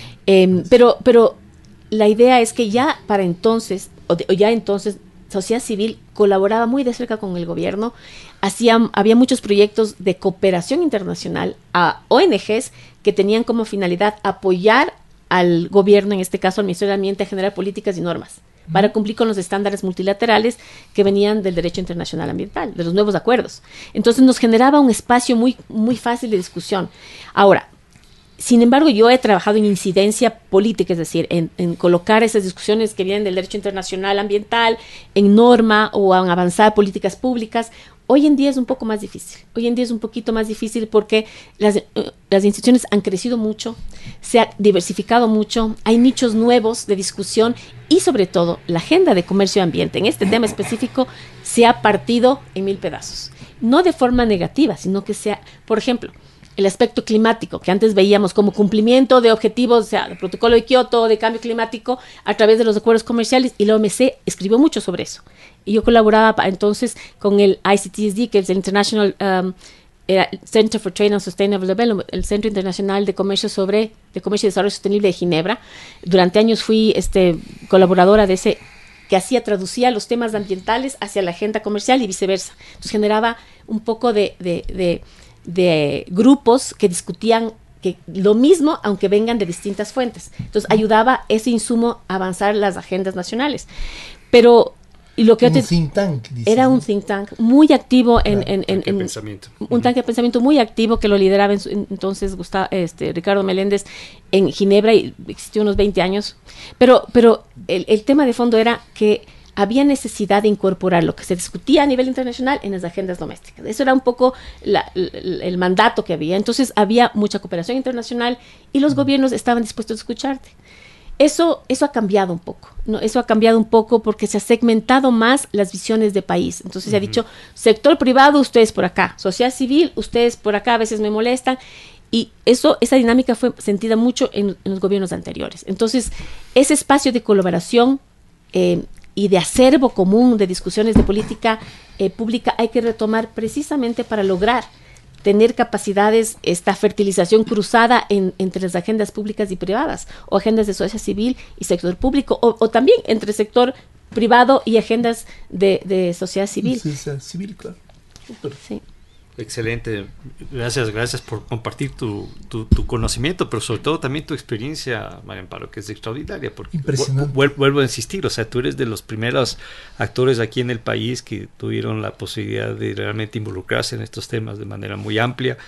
Pero la idea es que ya para entonces, sociedad civil colaboraba muy de cerca con el gobierno, había muchos proyectos de cooperación internacional a ONGs que tenían como finalidad apoyar al gobierno, en este caso al Ministerio del Ambiente, a generar políticas y normas para cumplir con los estándares multilaterales que venían del derecho internacional ambiental, de los nuevos acuerdos. Entonces nos generaba un espacio muy, muy fácil de discusión. Ahora, sin embargo, yo he trabajado en incidencia política, es decir, en colocar esas discusiones que vienen del derecho internacional ambiental en norma o en avanzar políticas públicas. Hoy en día es un poco más difícil. Hoy en día es un poquito más difícil porque las instituciones han crecido mucho, se ha diversificado mucho, hay nichos nuevos de discusión y sobre todo la agenda de comercio y ambiente en este tema específico se ha partido en 1000 pedazos. No de forma negativa, sino que sea, por ejemplo, el aspecto climático, que antes veíamos como cumplimiento de objetivos, o sea, del protocolo de Kioto, de cambio climático, a través de los acuerdos comerciales, y la OMC escribió mucho sobre eso. Y yo colaboraba entonces con el ICTSD, que es el International Center for Trade and Sustainable Development, el Centro Internacional de Comercio y Desarrollo Sostenible de Ginebra. Durante años fui colaboradora de ese, que traducía los temas ambientales hacia la agenda comercial y viceversa. Entonces generaba un poco de grupos que discutían lo mismo, aunque vengan de distintas fuentes. Entonces ayudaba ese insumo a avanzar las agendas nacionales. Pero lo que think tank, era un think tank muy activo en pensamiento. Un tanque de pensamiento muy activo que lo lideraba entonces Ricardo Meléndez en Ginebra, y existió unos 20 años. Pero el tema de fondo era que había necesidad de incorporar lo que se discutía a nivel internacional en las agendas domésticas. Eso era un poco el mandato que había. Entonces había mucha cooperación internacional y los gobiernos estaban dispuestos a escucharte. Eso ha cambiado un poco, ¿no? Eso ha cambiado un poco porque se ha segmentado más las visiones de país. Entonces se ha dicho, sector privado, ustedes por acá, sociedad civil, ustedes por acá, a veces me molestan. Y esa dinámica fue sentida mucho en los gobiernos anteriores. Entonces, ese espacio de colaboración y de acervo común de discusiones de política pública hay que retomar precisamente para lograr tener capacidades, esta fertilización cruzada entre las agendas públicas y privadas, o agendas de sociedad civil y sector público, o también entre sector privado y agendas de sociedad civil. Sociedad civil, claro. Súper. Sí. Excelente, gracias por compartir tu conocimiento, pero sobre todo también tu experiencia, María Amparo, que es extraordinaria, porque vuelvo a insistir, o sea, tú eres de los primeros actores aquí en el país que tuvieron la posibilidad de realmente involucrarse en estos temas de manera muy amplia,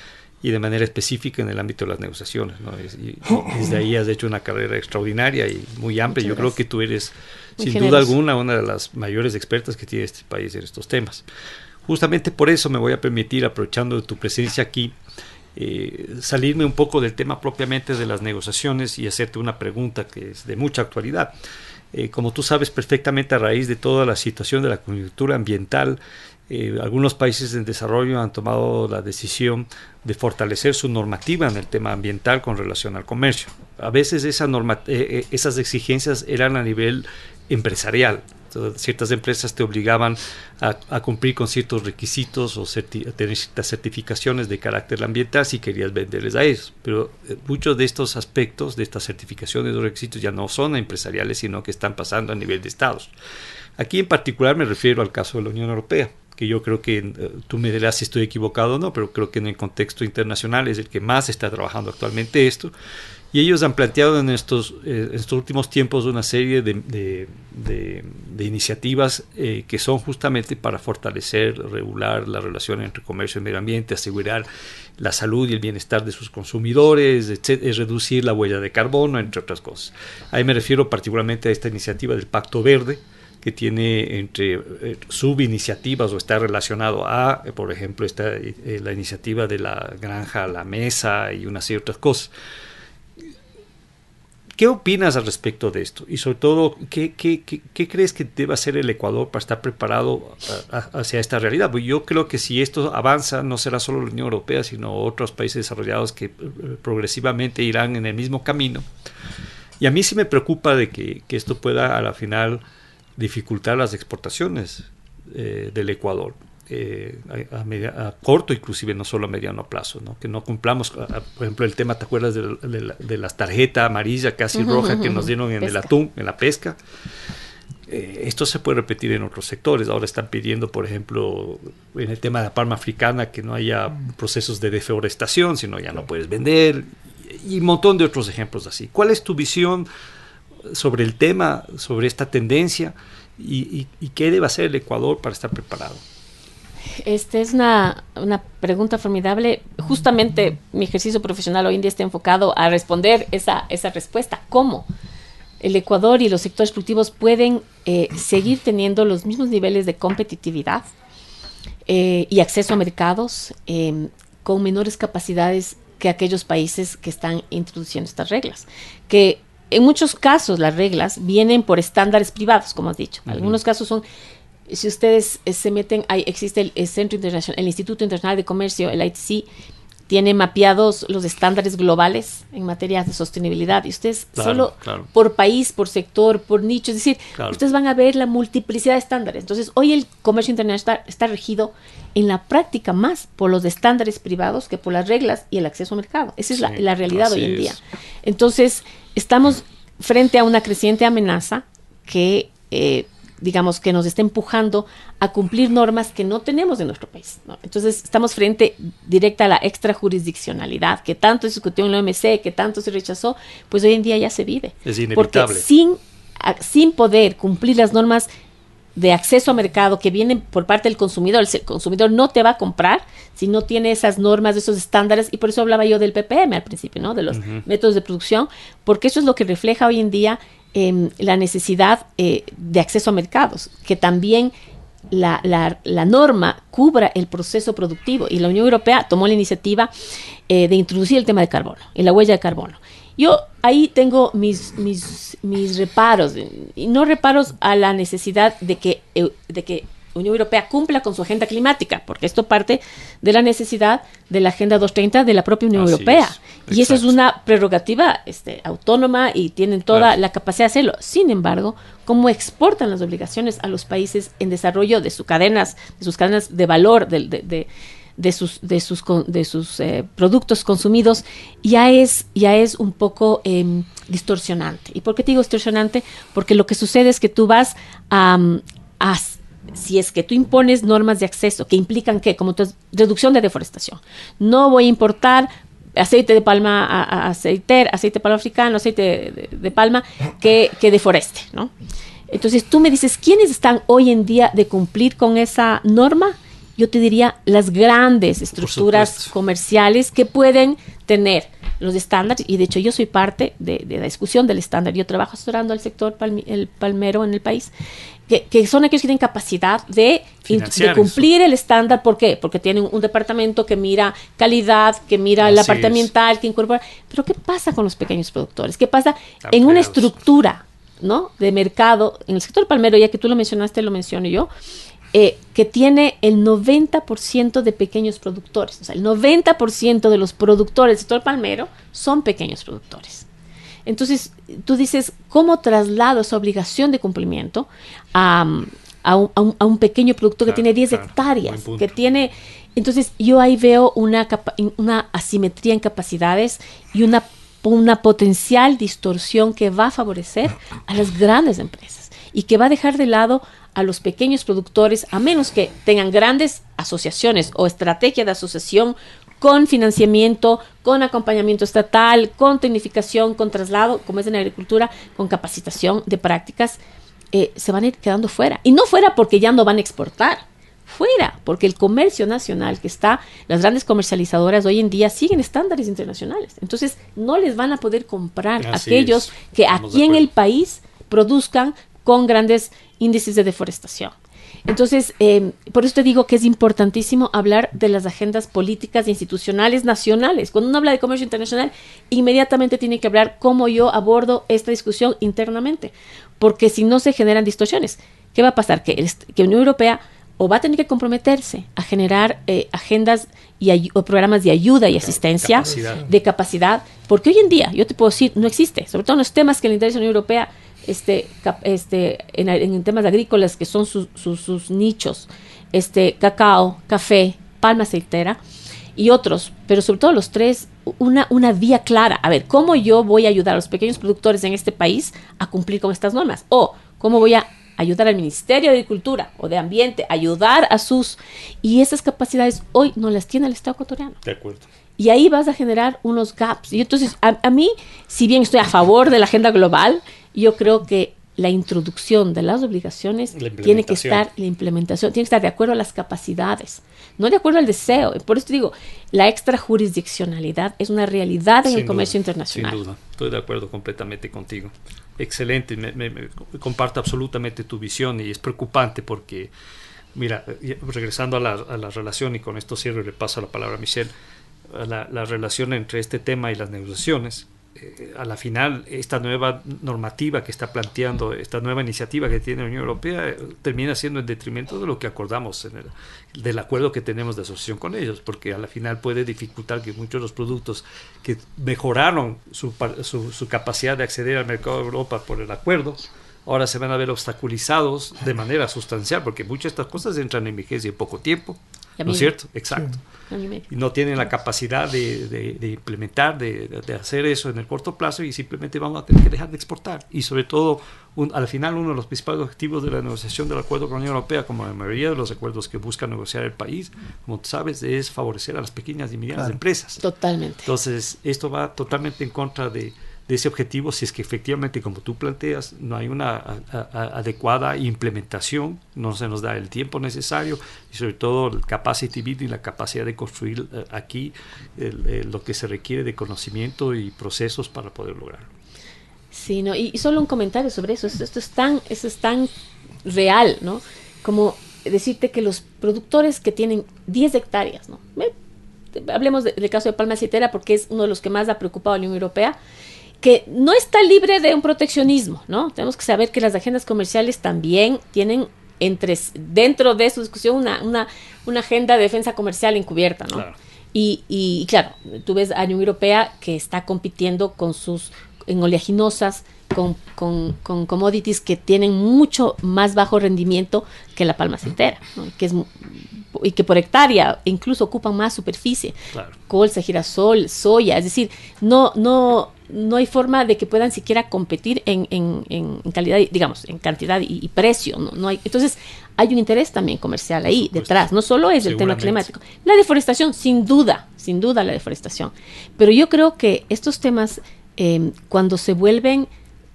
y de manera específica en el ámbito de las negociaciones, ¿no? Y desde ahí has hecho una carrera extraordinaria y muy amplia. Yo creo que tú eres, sin duda alguna, una de las mayores expertas que tiene este país en estos temas. Justamente por eso me voy a permitir, aprovechando tu presencia aquí, salirme un poco del tema propiamente de las negociaciones y hacerte una pregunta que es de mucha actualidad. Como tú sabes perfectamente, a raíz de toda la situación de la coyuntura ambiental, algunos países en desarrollo han tomado la decisión de fortalecer su normativa en el tema ambiental con relación al comercio. A veces esas exigencias eran a nivel empresarial. Entonces, ciertas empresas te obligaban a cumplir con ciertos requisitos o tener ciertas certificaciones de carácter ambiental si querías venderles a ellos. Pero muchos de estos aspectos, de estas certificaciones o requisitos, ya no son empresariales, sino que están pasando a nivel de estados. Aquí en particular me refiero al caso de la Unión Europea, que yo creo que tú me dirás si estoy equivocado o no, pero creo que en el contexto internacional es el que más está trabajando actualmente esto. Y ellos han planteado en estos últimos tiempos una serie de iniciativas que son justamente para fortalecer, regular la relación entre comercio y medio ambiente, asegurar la salud y el bienestar de sus consumidores, reducir la huella de carbono, entre otras cosas. Ahí me refiero particularmente a esta iniciativa del Pacto Verde, que tiene entre subiniciativas o está relacionado a, por ejemplo, la iniciativa de la granja a la mesa y una serie de otras cosas. ¿Qué opinas al respecto de esto? Y sobre todo, ¿qué crees que debe hacer el Ecuador para estar preparado hacia esta realidad? Pues yo creo que si esto avanza, no será solo la Unión Europea, sino otros países desarrollados que progresivamente irán en el mismo camino. Y a mí sí me preocupa de que esto pueda a la final dificultar las exportaciones del Ecuador. A corto, inclusive no solo a mediano plazo, ¿no? Que no cumplamos, por ejemplo, el tema, ¿te acuerdas de las tarjetas amarilla casi roja que nos dieron en el atún, en la pesca? Esto se puede repetir en otros sectores. Ahora están pidiendo, por ejemplo, en el tema de la palma africana, que no haya procesos de deforestación, sino ya no puedes vender, y un montón de otros ejemplos así. ¿Cuál es tu visión sobre el tema, sobre esta tendencia, y qué debe hacer el Ecuador para estar preparado? Esta es una pregunta formidable. Justamente mi ejercicio profesional hoy en día está enfocado a responder esa respuesta. ¿Cómo el Ecuador y los sectores productivos pueden seguir teniendo los mismos niveles de competitividad y acceso a mercados con menores capacidades que aquellos países que están introduciendo estas reglas? Que en muchos casos las reglas vienen por estándares privados, como has dicho. Algunos casos son... Si ustedes se meten, existe el Centro Internacional, el Instituto Internacional de Comercio, el ITC, tiene mapeados los estándares globales en materia de sostenibilidad. Y ustedes por país, por sector, por nicho, es decir, ustedes van a ver la multiplicidad de estándares. Entonces, hoy el comercio internacional está regido en la práctica más por los estándares privados que por las reglas y el acceso al mercado. Esa es la realidad hoy en día. Entonces, estamos frente a una creciente amenaza que... digamos, que nos está empujando a cumplir normas que no tenemos en nuestro país, ¿no? Entonces, estamos frente directa a la extrajurisdiccionalidad, que tanto se discutió en la OMC, que tanto se rechazó, pues hoy en día ya se vive. Es inevitable. Porque sin poder cumplir las normas de acceso a mercado que vienen por parte del consumidor, el consumidor no te va a comprar si no tiene esas normas, esos estándares, y por eso hablaba yo del PPM al principio, ¿no? De los métodos de producción, porque eso es lo que refleja hoy en día la necesidad de acceso a mercados, que también la norma cubra el proceso productivo, y la Unión Europea tomó la iniciativa de introducir el tema de carbono y la huella de carbono. Yo ahí tengo mis reparos, y no reparos a la necesidad de que Unión Europea cumpla con su agenda climática, porque esto parte de la necesidad de la Agenda 230 de la propia Unión Europea. Y eso es una prerrogativa autónoma, y tienen toda la capacidad de hacerlo. Sin embargo, cómo exportan las obligaciones a los países en desarrollo de sus cadenas de valor, de sus productos consumidos, ya es un poco distorsionante. ¿Y por qué te digo distorsionante? Porque lo que sucede es que tú vas si es que tú impones normas de acceso que implican como reducción de deforestación. No voy a importar aceite de palma aceite de palma africano, aceite de palma que deforeste, ¿no? Entonces tú me dices, ¿quiénes están hoy en día de cumplir con esa norma yo te diría, las grandes estructuras comerciales que pueden tener los estándares, y de hecho yo soy parte de la discusión del estándar. Yo trabajo asesorando al sector el palmero en el país, que son aquellos que tienen capacidad de cumplir el estándar. ¿Por qué? Porque tienen un departamento que mira calidad, que mira la parte ambiental, que incorpora. Pero ¿qué pasa con los pequeños productores? ¿Qué pasa en una estructura, ¿no?, de mercado? En el sector palmero, ya que tú lo mencionaste, lo menciono yo, que tiene el 90% de pequeños productores. O sea, el 90% de los productores del sector palmero son pequeños productores. Entonces, tú dices, ¿cómo traslado esa obligación de cumplimiento a un pequeño productor que tiene 10 hectáreas? Que tiene... Entonces, yo ahí veo una asimetría en capacidades y una potencial distorsión que va a favorecer a las grandes empresas y que va a dejar de lado a los pequeños productores, a menos que tengan grandes asociaciones o estrategia de asociación con financiamiento, con acompañamiento estatal, con tecnificación, con traslado, como es en la agricultura, con capacitación de prácticas, se van a ir quedando fuera. Y no fuera porque ya no van a exportar, fuera porque el comercio nacional que está, las grandes comercializadoras hoy en día siguen estándares internacionales. Entonces no les van a poder comprar aquellos que aquí en el país produzcan con grandes índices de deforestación. Entonces, por eso te digo que es importantísimo hablar de las agendas políticas e institucionales nacionales. Cuando uno habla de comercio internacional, inmediatamente tiene que hablar cómo yo abordo esta discusión internamente, porque si no se generan distorsiones, ¿qué va a pasar? Que la Unión Europea o va a tener que comprometerse a generar agendas o programas de ayuda y asistencia, de capacidad, porque hoy en día, yo te puedo decir, no existe, sobre todo en los temas que le interesa a la Unión Europea, en temas agrícolas que son sus nichos, cacao, café, palma aceitera y otros, pero sobre todo los tres, una vía clara. A ver, ¿cómo yo voy a ayudar a los pequeños productores en este país a cumplir con estas normas? O, ¿cómo voy a ayudar al Ministerio de Agricultura o de Ambiente, ayudar a y esas capacidades hoy no las tiene el Estado ecuatoriano? De acuerdo. Y ahí vas a generar unos gaps. Y entonces, a mí, si bien estoy a favor de la agenda global, yo creo que la introducción de las obligaciones tiene que estar, la implementación tiene que estar de acuerdo a las capacidades, no de acuerdo al deseo. Por eso te digo, la extrajurisdiccionalidad es una realidad en el comercio internacional. Sin duda, estoy de acuerdo completamente contigo. Excelente, me comparto absolutamente tu visión y es preocupante porque, mira, regresando a la relación, y con esto cierro y le paso la palabra a Michelle, la relación entre este tema y las negociaciones. A la final, esta nueva normativa que está planteando, esta nueva iniciativa que tiene la Unión Europea, termina siendo en detrimento de lo que acordamos del acuerdo que tenemos de asociación con ellos, porque a la final puede dificultar que muchos de los productos que mejoraron su capacidad de acceder al mercado de Europa por el acuerdo, ahora se van a ver obstaculizados de manera sustancial, porque muchas de estas cosas entran en vigencia en poco tiempo, ¿no es cierto? Exacto. Y no tienen la capacidad de implementar, de hacer eso en el corto plazo, y simplemente vamos a tener que dejar de exportar. Y sobre todo, al final, uno de los principales objetivos de la negociación del acuerdo con la Unión Europea, como la mayoría de los acuerdos que busca negociar el país, como tú sabes, es favorecer a las pequeñas y medianas empresas. Totalmente. Entonces, esto va totalmente en contra de ese objetivo, si es que efectivamente, como tú planteas, no hay una adecuada implementación, no se nos da el tiempo necesario, y sobre todo el capacity building, la capacidad de construir aquí lo que se requiere de conocimiento y procesos para poder lograrlo. Sí, no, y solo un comentario sobre eso. Esto es tan real, ¿no? Como decirte que los productores que tienen 10 hectáreas, ¿no? Hablemos del caso de palma aceitera, porque es uno de los que más ha preocupado a la Unión Europea, que no está libre de un proteccionismo, ¿no? Tenemos que saber que las agendas comerciales también tienen dentro de su discusión una agenda de defensa comercial encubierta, ¿no? Claro. Y claro, tú ves a la Unión Europea que está compitiendo en oleaginosas, con commodities que tienen mucho más bajo rendimiento que la palma aceitera, ¿no? Y que por hectárea incluso ocupan más superficie. Claro. Colza, girasol, soya, es decir, no hay forma de que puedan siquiera competir en calidad, digamos, en cantidad y precio. No hay. Entonces, hay un interés también comercial ahí detrás. No solo es el tema climático. La deforestación, sin duda la deforestación. Pero yo creo que estos temas, cuando se vuelven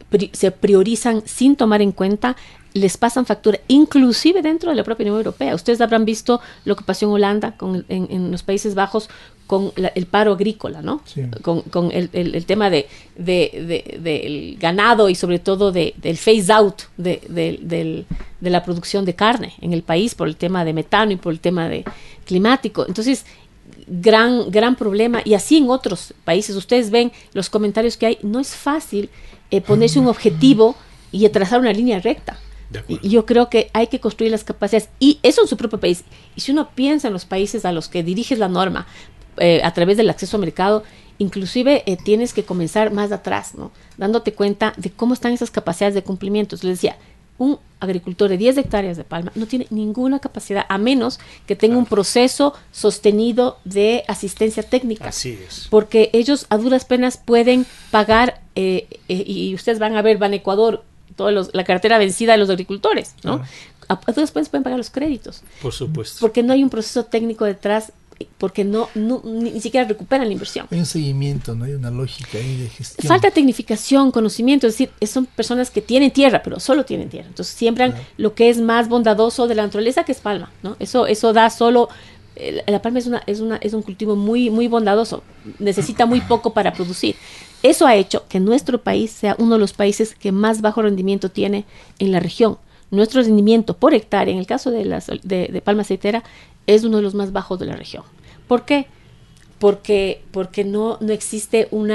se priorizan sin tomar en cuenta, les pasan factura, inclusive dentro de la propia Unión Europea. Ustedes habrán visto lo que pasó en Holanda, en los Países Bajos, con el paro agrícola, ¿no? Sí. Con el tema del ganado y sobre todo del phase out de la producción de carne en el país por el tema de metano y por el tema de climático. Entonces, gran problema. Y así en otros países, ustedes ven los comentarios que hay, no es fácil ponerse un objetivo y trazar una línea recta. Y yo creo que hay que construir las capacidades, y eso en su propio país. Y si uno piensa en los países a los que diriges la norma a través del acceso al mercado, inclusive tienes que comenzar más atrás, ¿no? Dándote cuenta de cómo están esas capacidades de cumplimiento. Les decía, un agricultor de 10 hectáreas de palma no tiene ninguna capacidad, a menos que tenga un proceso sostenido de asistencia técnica. Así es. Porque ellos a duras penas pueden pagar, y ustedes van a ver, van a Ecuador, la cartera vencida de los agricultores, ¿no? A duras penas pueden pagar los créditos. Por supuesto. Porque no hay un proceso técnico detrás, porque ni siquiera recuperan la inversión. Hay un seguimiento, no hay una lógica ahí de gestión. Falta tecnificación, conocimiento, es decir, son personas que tienen tierra, pero solo tienen tierra. Entonces siembran lo que es más bondadoso de la naturaleza, que es palma, ¿no? Eso da solo. La palma es un cultivo muy, muy bondadoso, necesita muy poco para producir. Eso ha hecho que nuestro país sea uno de los países que más bajo rendimiento tiene en la región. Nuestro rendimiento por hectárea, en el caso de palma aceitera, es uno de los más bajos de la región. ¿Por qué? Porque no existe un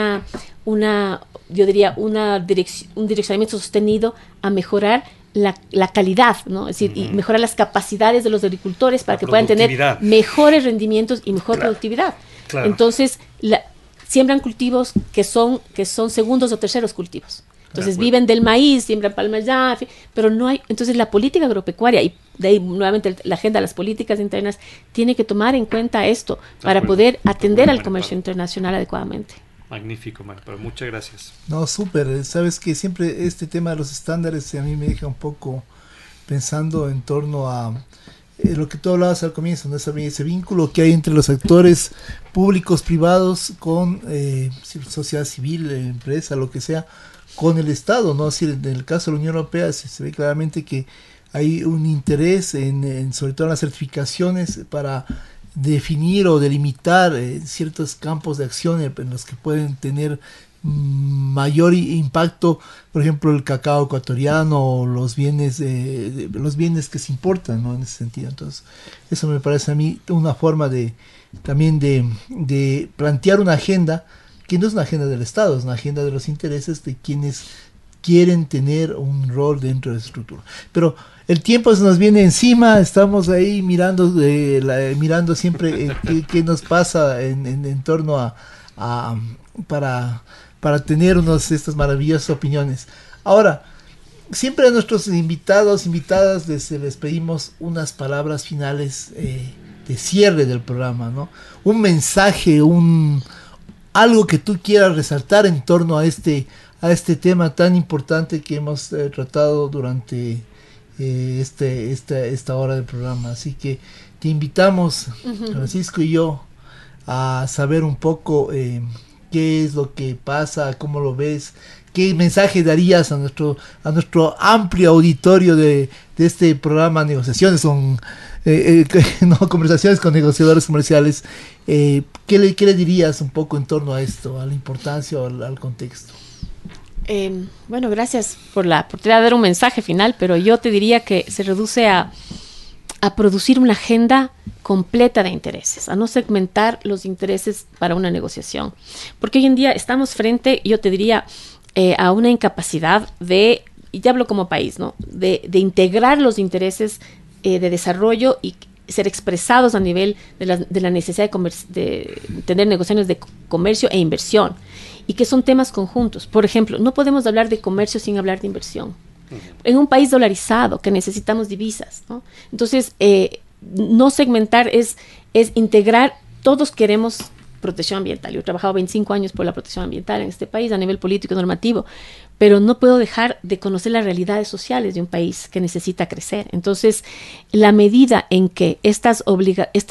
direccionamiento sostenido a mejorar la calidad, ¿no? Es decir, y mejorar las capacidades de los agricultores para que puedan tener mejores rendimientos y mejor productividad. Claro. Entonces, siembran cultivos que son segundos o terceros cultivos. Entonces viven del maíz, siembran palmas ya, pero no hay. Entonces la política agropecuaria, y de ahí nuevamente la agenda de las políticas internas, tiene que tomar en cuenta esto para poder atender al comercio internacional adecuadamente. Magnífico, pero muchas gracias. No, súper. Sabes que siempre este tema de los estándares a mí me deja un poco pensando en torno a lo que tú hablabas al comienzo, ¿no? Ese vínculo que hay entre los actores públicos, privados, con sociedad civil, empresa, lo que sea, con el Estado, ¿no? Así, en el caso de la Unión Europea se ve claramente que hay un interés en sobre todo en las certificaciones para definir o delimitar ciertos campos de acción en los que pueden tener mayor impacto, por ejemplo el cacao ecuatoriano o los bienes que se importan, ¿no? En ese sentido. Entonces eso me parece a mí una forma también de plantear una agenda que no es una agenda del Estado, es una agenda de los intereses de quienes quieren tener un rol dentro de esa estructura. Pero el tiempo se nos viene encima, estamos ahí mirando siempre qué nos pasa en torno para tener estas maravillosas opiniones. Ahora, siempre a nuestros invitadas les pedimos unas palabras finales de cierre del programa, ¿no? Un mensaje, algo que tú quieras resaltar en torno a este tema tan importante que hemos tratado durante esta hora del programa. Así que te invitamos, Francisco y yo, a saber un poco qué es lo que pasa, cómo lo ves, qué mensaje darías a nuestro amplio auditorio de este programa Negociaciones Conversaciones con Negociadores Comerciales. ¿Qué le dirías un poco en torno a esto, a la importancia o al contexto? Bueno, gracias por la oportunidad de dar un mensaje final, pero yo te diría que se reduce a producir una agenda completa de intereses, a no segmentar los intereses para una negociación, porque hoy en día estamos frente, yo te diría, a una incapacidad y ya hablo como país, ¿no? de integrar los intereses de desarrollo y ser expresados a nivel de la necesidad de tener negociaciones de comercio e inversión, y que son temas conjuntos. Por ejemplo, no podemos hablar de comercio sin hablar de inversión. En un país dolarizado que necesitamos divisas, ¿no? Entonces, no segmentar es integrar. Todos queremos protección ambiental. Yo he trabajado 25 años por la protección ambiental en este país a nivel político y normativo, pero no puedo dejar de conocer las realidades sociales de un país que necesita crecer. Entonces, la medida en que estas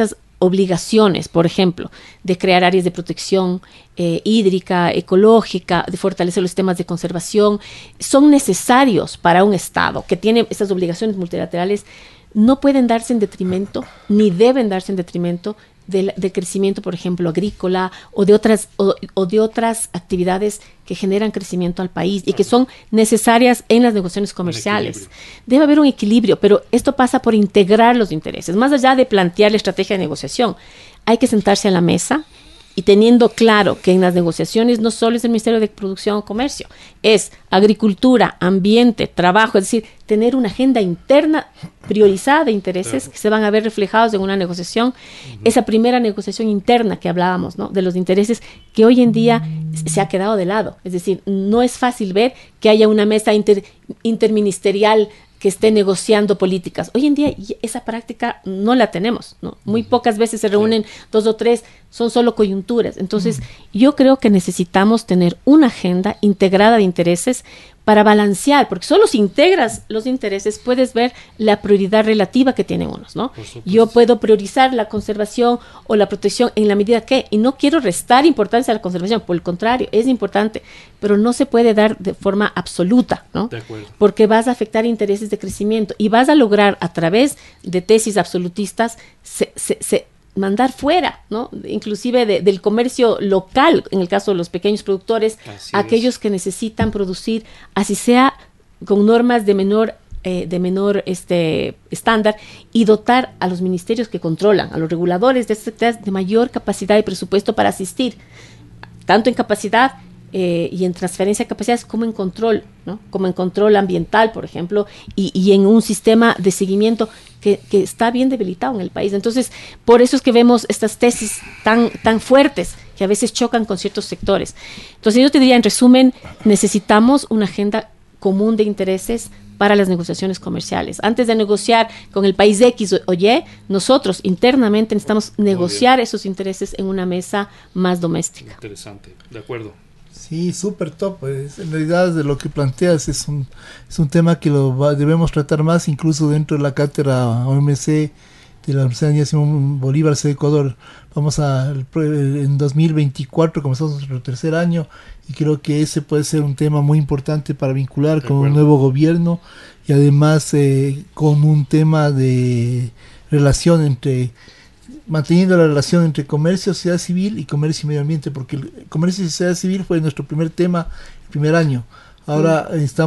obligaciones, por ejemplo, de crear áreas de protección hídrica, ecológica, de fortalecer los sistemas de conservación, son necesarios para un Estado que tiene esas obligaciones multilaterales. No pueden darse en detrimento, ni deben darse en detrimento del crecimiento, por ejemplo, agrícola o de otras actividades que generan crecimiento al país y que son necesarias en las negociaciones comerciales. Debe haber un equilibrio, pero esto pasa por integrar los intereses. Más allá de plantear la estrategia de negociación, hay que sentarse a la mesa y teniendo claro que en las negociaciones no solo es el Ministerio de Producción o Comercio, es agricultura, ambiente, trabajo, es decir, tener una agenda interna priorizada de intereses que se van a ver reflejados en una negociación. Esa primera negociación interna que hablábamos, ¿no?, de los intereses que hoy en día se ha quedado de lado. Es decir, no es fácil ver que haya una mesa interministerial que esté negociando políticas. Hoy en día esa práctica no la tenemos, ¿no? Muy pocas veces se reúnen 2 o 3, son solo coyunturas. Entonces, yo creo que necesitamos tener una agenda integrada de intereses para balancear, porque solo si integras los intereses puedes ver la prioridad relativa que tienen unos, ¿no? Yo puedo priorizar la conservación o la protección en la medida que, y no quiero restar importancia a la conservación, por el contrario, es importante, pero no se puede dar de forma absoluta, ¿no? De acuerdo. Porque vas a afectar intereses de crecimiento y vas a lograr a través de tesis absolutistas mandar fuera, ¿no?, inclusive del comercio local, en el caso de los pequeños productores, aquellos que necesitan producir, así sea con normas de menor estándar, y dotar a los ministerios que controlan, a los reguladores de estas actividades, de mayor capacidad y presupuesto para asistir, tanto en capacidad y en transferencia de capacidades como en control, ¿no?, como en control ambiental, por ejemplo, y en un sistema de seguimiento que está bien debilitado en el país. Entonces, por eso es que vemos estas tesis tan fuertes que a veces chocan con ciertos sectores. Entonces, yo te diría, en resumen, necesitamos una agenda común de intereses para las negociaciones comerciales. Antes de negociar con el país X o Y, nosotros internamente necesitamos negociar esos intereses en una mesa más doméstica. Interesante, de acuerdo. Sí, súper top. Pues, en realidad, de lo que planteas es un tema que debemos tratar más, incluso dentro de la cátedra OMC de la Universidad de Simón Bolívar de Ecuador. En 2024 comenzamos nuestro 3er año y creo que ese puede ser un tema muy importante para vincular con un nuevo gobierno y además con un tema de relación manteniendo la relación entre comercio, sociedad civil y comercio y medio ambiente, porque el comercio y sociedad civil fue nuestro primer tema el primer año. Ahora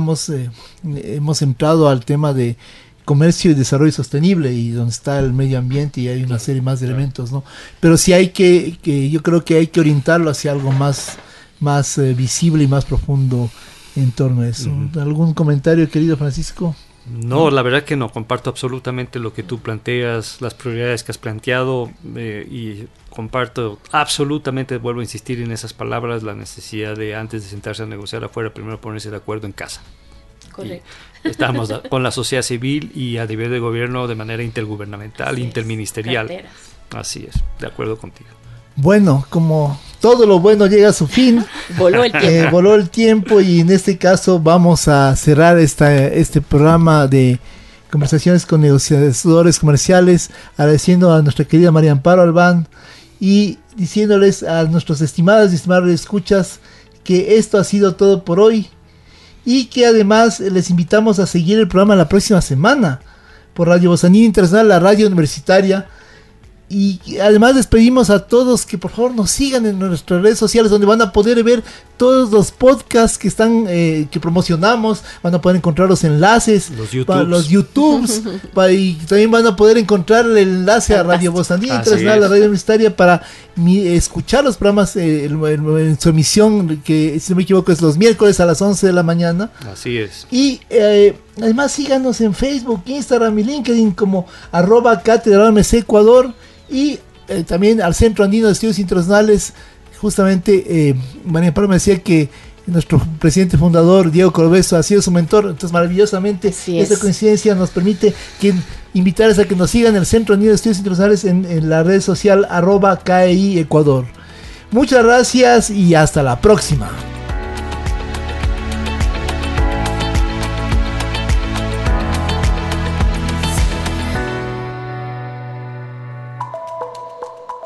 hemos entrado al tema de comercio y desarrollo sostenible, y donde está el medio ambiente, y hay una serie más de elementos, ¿no? Pero sí yo creo que hay que orientarlo hacia algo más visible y más profundo en torno a eso. ¿Algún comentario, querido Francisco? No, la verdad que no, comparto absolutamente lo que tú planteas, las prioridades que has planteado, y comparto absolutamente, vuelvo a insistir en esas palabras, la necesidad de, antes de sentarse a negociar afuera, primero ponerse de acuerdo en casa. Correcto. Y estamos con la sociedad civil y a nivel de gobierno de manera intergubernamental, interministerial. Carteras. Así es, de acuerdo contigo. Bueno, como todo lo bueno llega a su fin, voló el tiempo y en este caso vamos a cerrar este programa de conversaciones con negociadores comerciales, agradeciendo a nuestra querida María Amparo Albán y diciéndoles a nuestros estimados y estimados escuchas que esto ha sido todo por hoy y que además les invitamos a seguir el programa la próxima semana por Radio Voz Andina Internacional, la radio universitaria. Y además les pedimos a todos que por favor nos sigan en nuestras redes sociales, donde van a poder ver todos los podcasts que están que promocionamos, van a poder encontrar los enlaces, los YouTubes, y también van a poder encontrar el enlace a Radio Voz Andina Internacional, la radio universitaria, para escuchar los programas en su emisión, que si no me equivoco es los miércoles a las 11 de la mañana. Así es. Y además síganos en Facebook, Instagram y LinkedIn como @Cátedra OMC Ecuador. Y también al Centro Andino de Estudios Internacionales. Justamente María Amparo me decía que nuestro presidente fundador Diego Corbezo ha sido su mentor, entonces maravillosamente esta coincidencia nos permite invitarles a que nos sigan el Centro Andino de Estudios Internacionales en la red social @KEI Ecuador. Muchas gracias y hasta la próxima.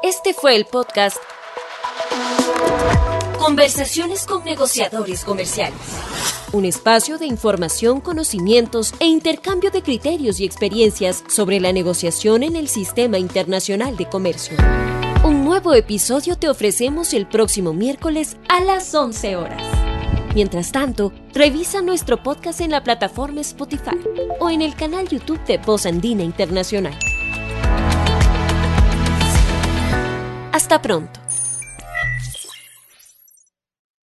Este fue el podcast Conversaciones con negociadores comerciales. Un espacio de información, conocimientos e intercambio de criterios y experiencias sobre la negociación en el sistema internacional de comercio. Un nuevo episodio te ofrecemos el próximo miércoles a las 11 horas. Mientras tanto, revisa nuestro podcast en la plataforma Spotify o en el canal YouTube de Voz Andina Internacional. Hasta pronto.